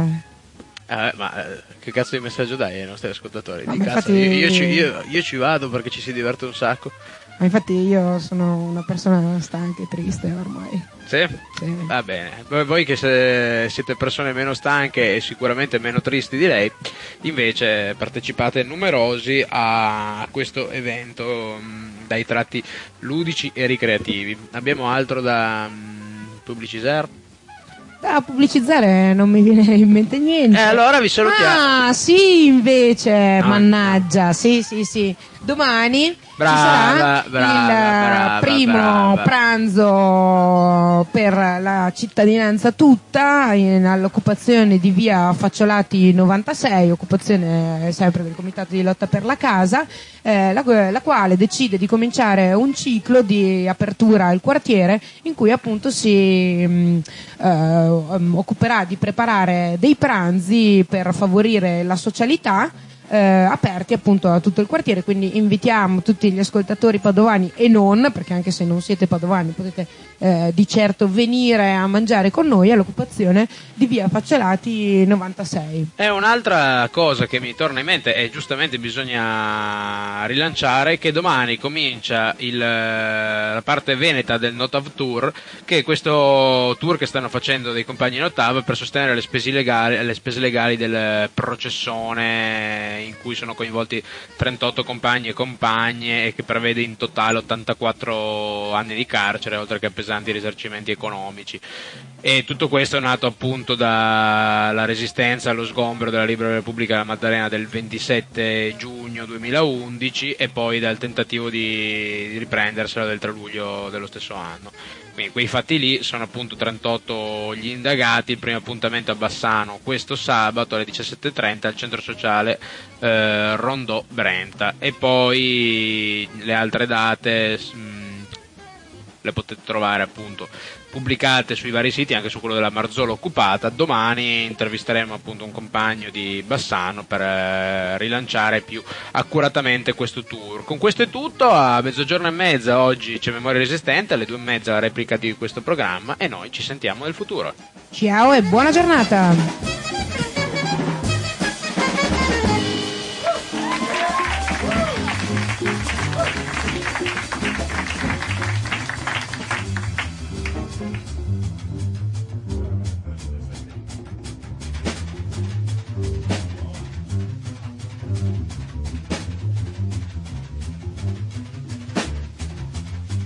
[SPEAKER 2] Che cazzo di messaggio dai ai nostri ascoltatori?
[SPEAKER 3] No,
[SPEAKER 2] Di
[SPEAKER 3] ma
[SPEAKER 2] cazzo,
[SPEAKER 3] infatti-
[SPEAKER 2] io ci vado perché ci si diverte un sacco.
[SPEAKER 3] Ma infatti io sono una persona stanca e triste ormai.
[SPEAKER 2] Sì?
[SPEAKER 3] Sì.
[SPEAKER 2] Va bene. Voi che siete persone meno stanche e sicuramente meno tristi di lei, invece partecipate numerosi a questo evento dai tratti ludici e ricreativi. Abbiamo altro da pubblicizzare?
[SPEAKER 3] Da pubblicizzare non mi viene in mente niente.
[SPEAKER 2] Allora vi salutiamo.
[SPEAKER 3] Ah, sì, invece, mannaggia, sì. Domani
[SPEAKER 2] Brava,
[SPEAKER 3] ci sarà
[SPEAKER 2] brava,
[SPEAKER 3] il primo
[SPEAKER 2] brava.
[SPEAKER 3] pranzo per la cittadinanza tutta all'occupazione di via Facciolati 96, occupazione sempre del Comitato di Lotta per la Casa, la quale decide di cominciare un ciclo di apertura al quartiere in cui appunto si occuperà di preparare dei pranzi per favorire la socialità, aperti appunto a tutto il quartiere. Quindi invitiamo tutti gli ascoltatori padovani e non, perché anche se non siete padovani potete di certo venire a mangiare con noi all'occupazione di via Facciolati 96.
[SPEAKER 2] È un'altra cosa che mi torna in mente e giustamente bisogna rilanciare, che domani comincia la parte veneta del Notav Tour, che è questo tour che stanno facendo dei compagni Notav per sostenere le spese legali del processone in cui sono coinvolti 38 compagni e compagne e che prevede in totale 84 anni di carcere oltre che pesanti risarcimenti economici. E tutto questo è nato appunto dalla resistenza allo sgombero della Libera Repubblica della Maddalena del 27 giugno 2011 e poi dal tentativo di riprendersela del 3 luglio dello stesso anno. Quindi quei fatti lì sono appunto 38 gli indagati. Il primo appuntamento a Bassano questo sabato alle 17:30 al centro sociale Rondò Brenta, e poi le altre date le potete trovare appunto pubblicate sui vari siti, anche su quello della Marzolo occupata. Domani intervisteremo appunto un compagno di Bassano per rilanciare più accuratamente questo tour. Con questo è tutto. A 12:30 oggi c'è Memoria Resistente, alle 2:30 la replica di questo programma e noi ci sentiamo nel futuro.
[SPEAKER 3] Ciao e buona giornata!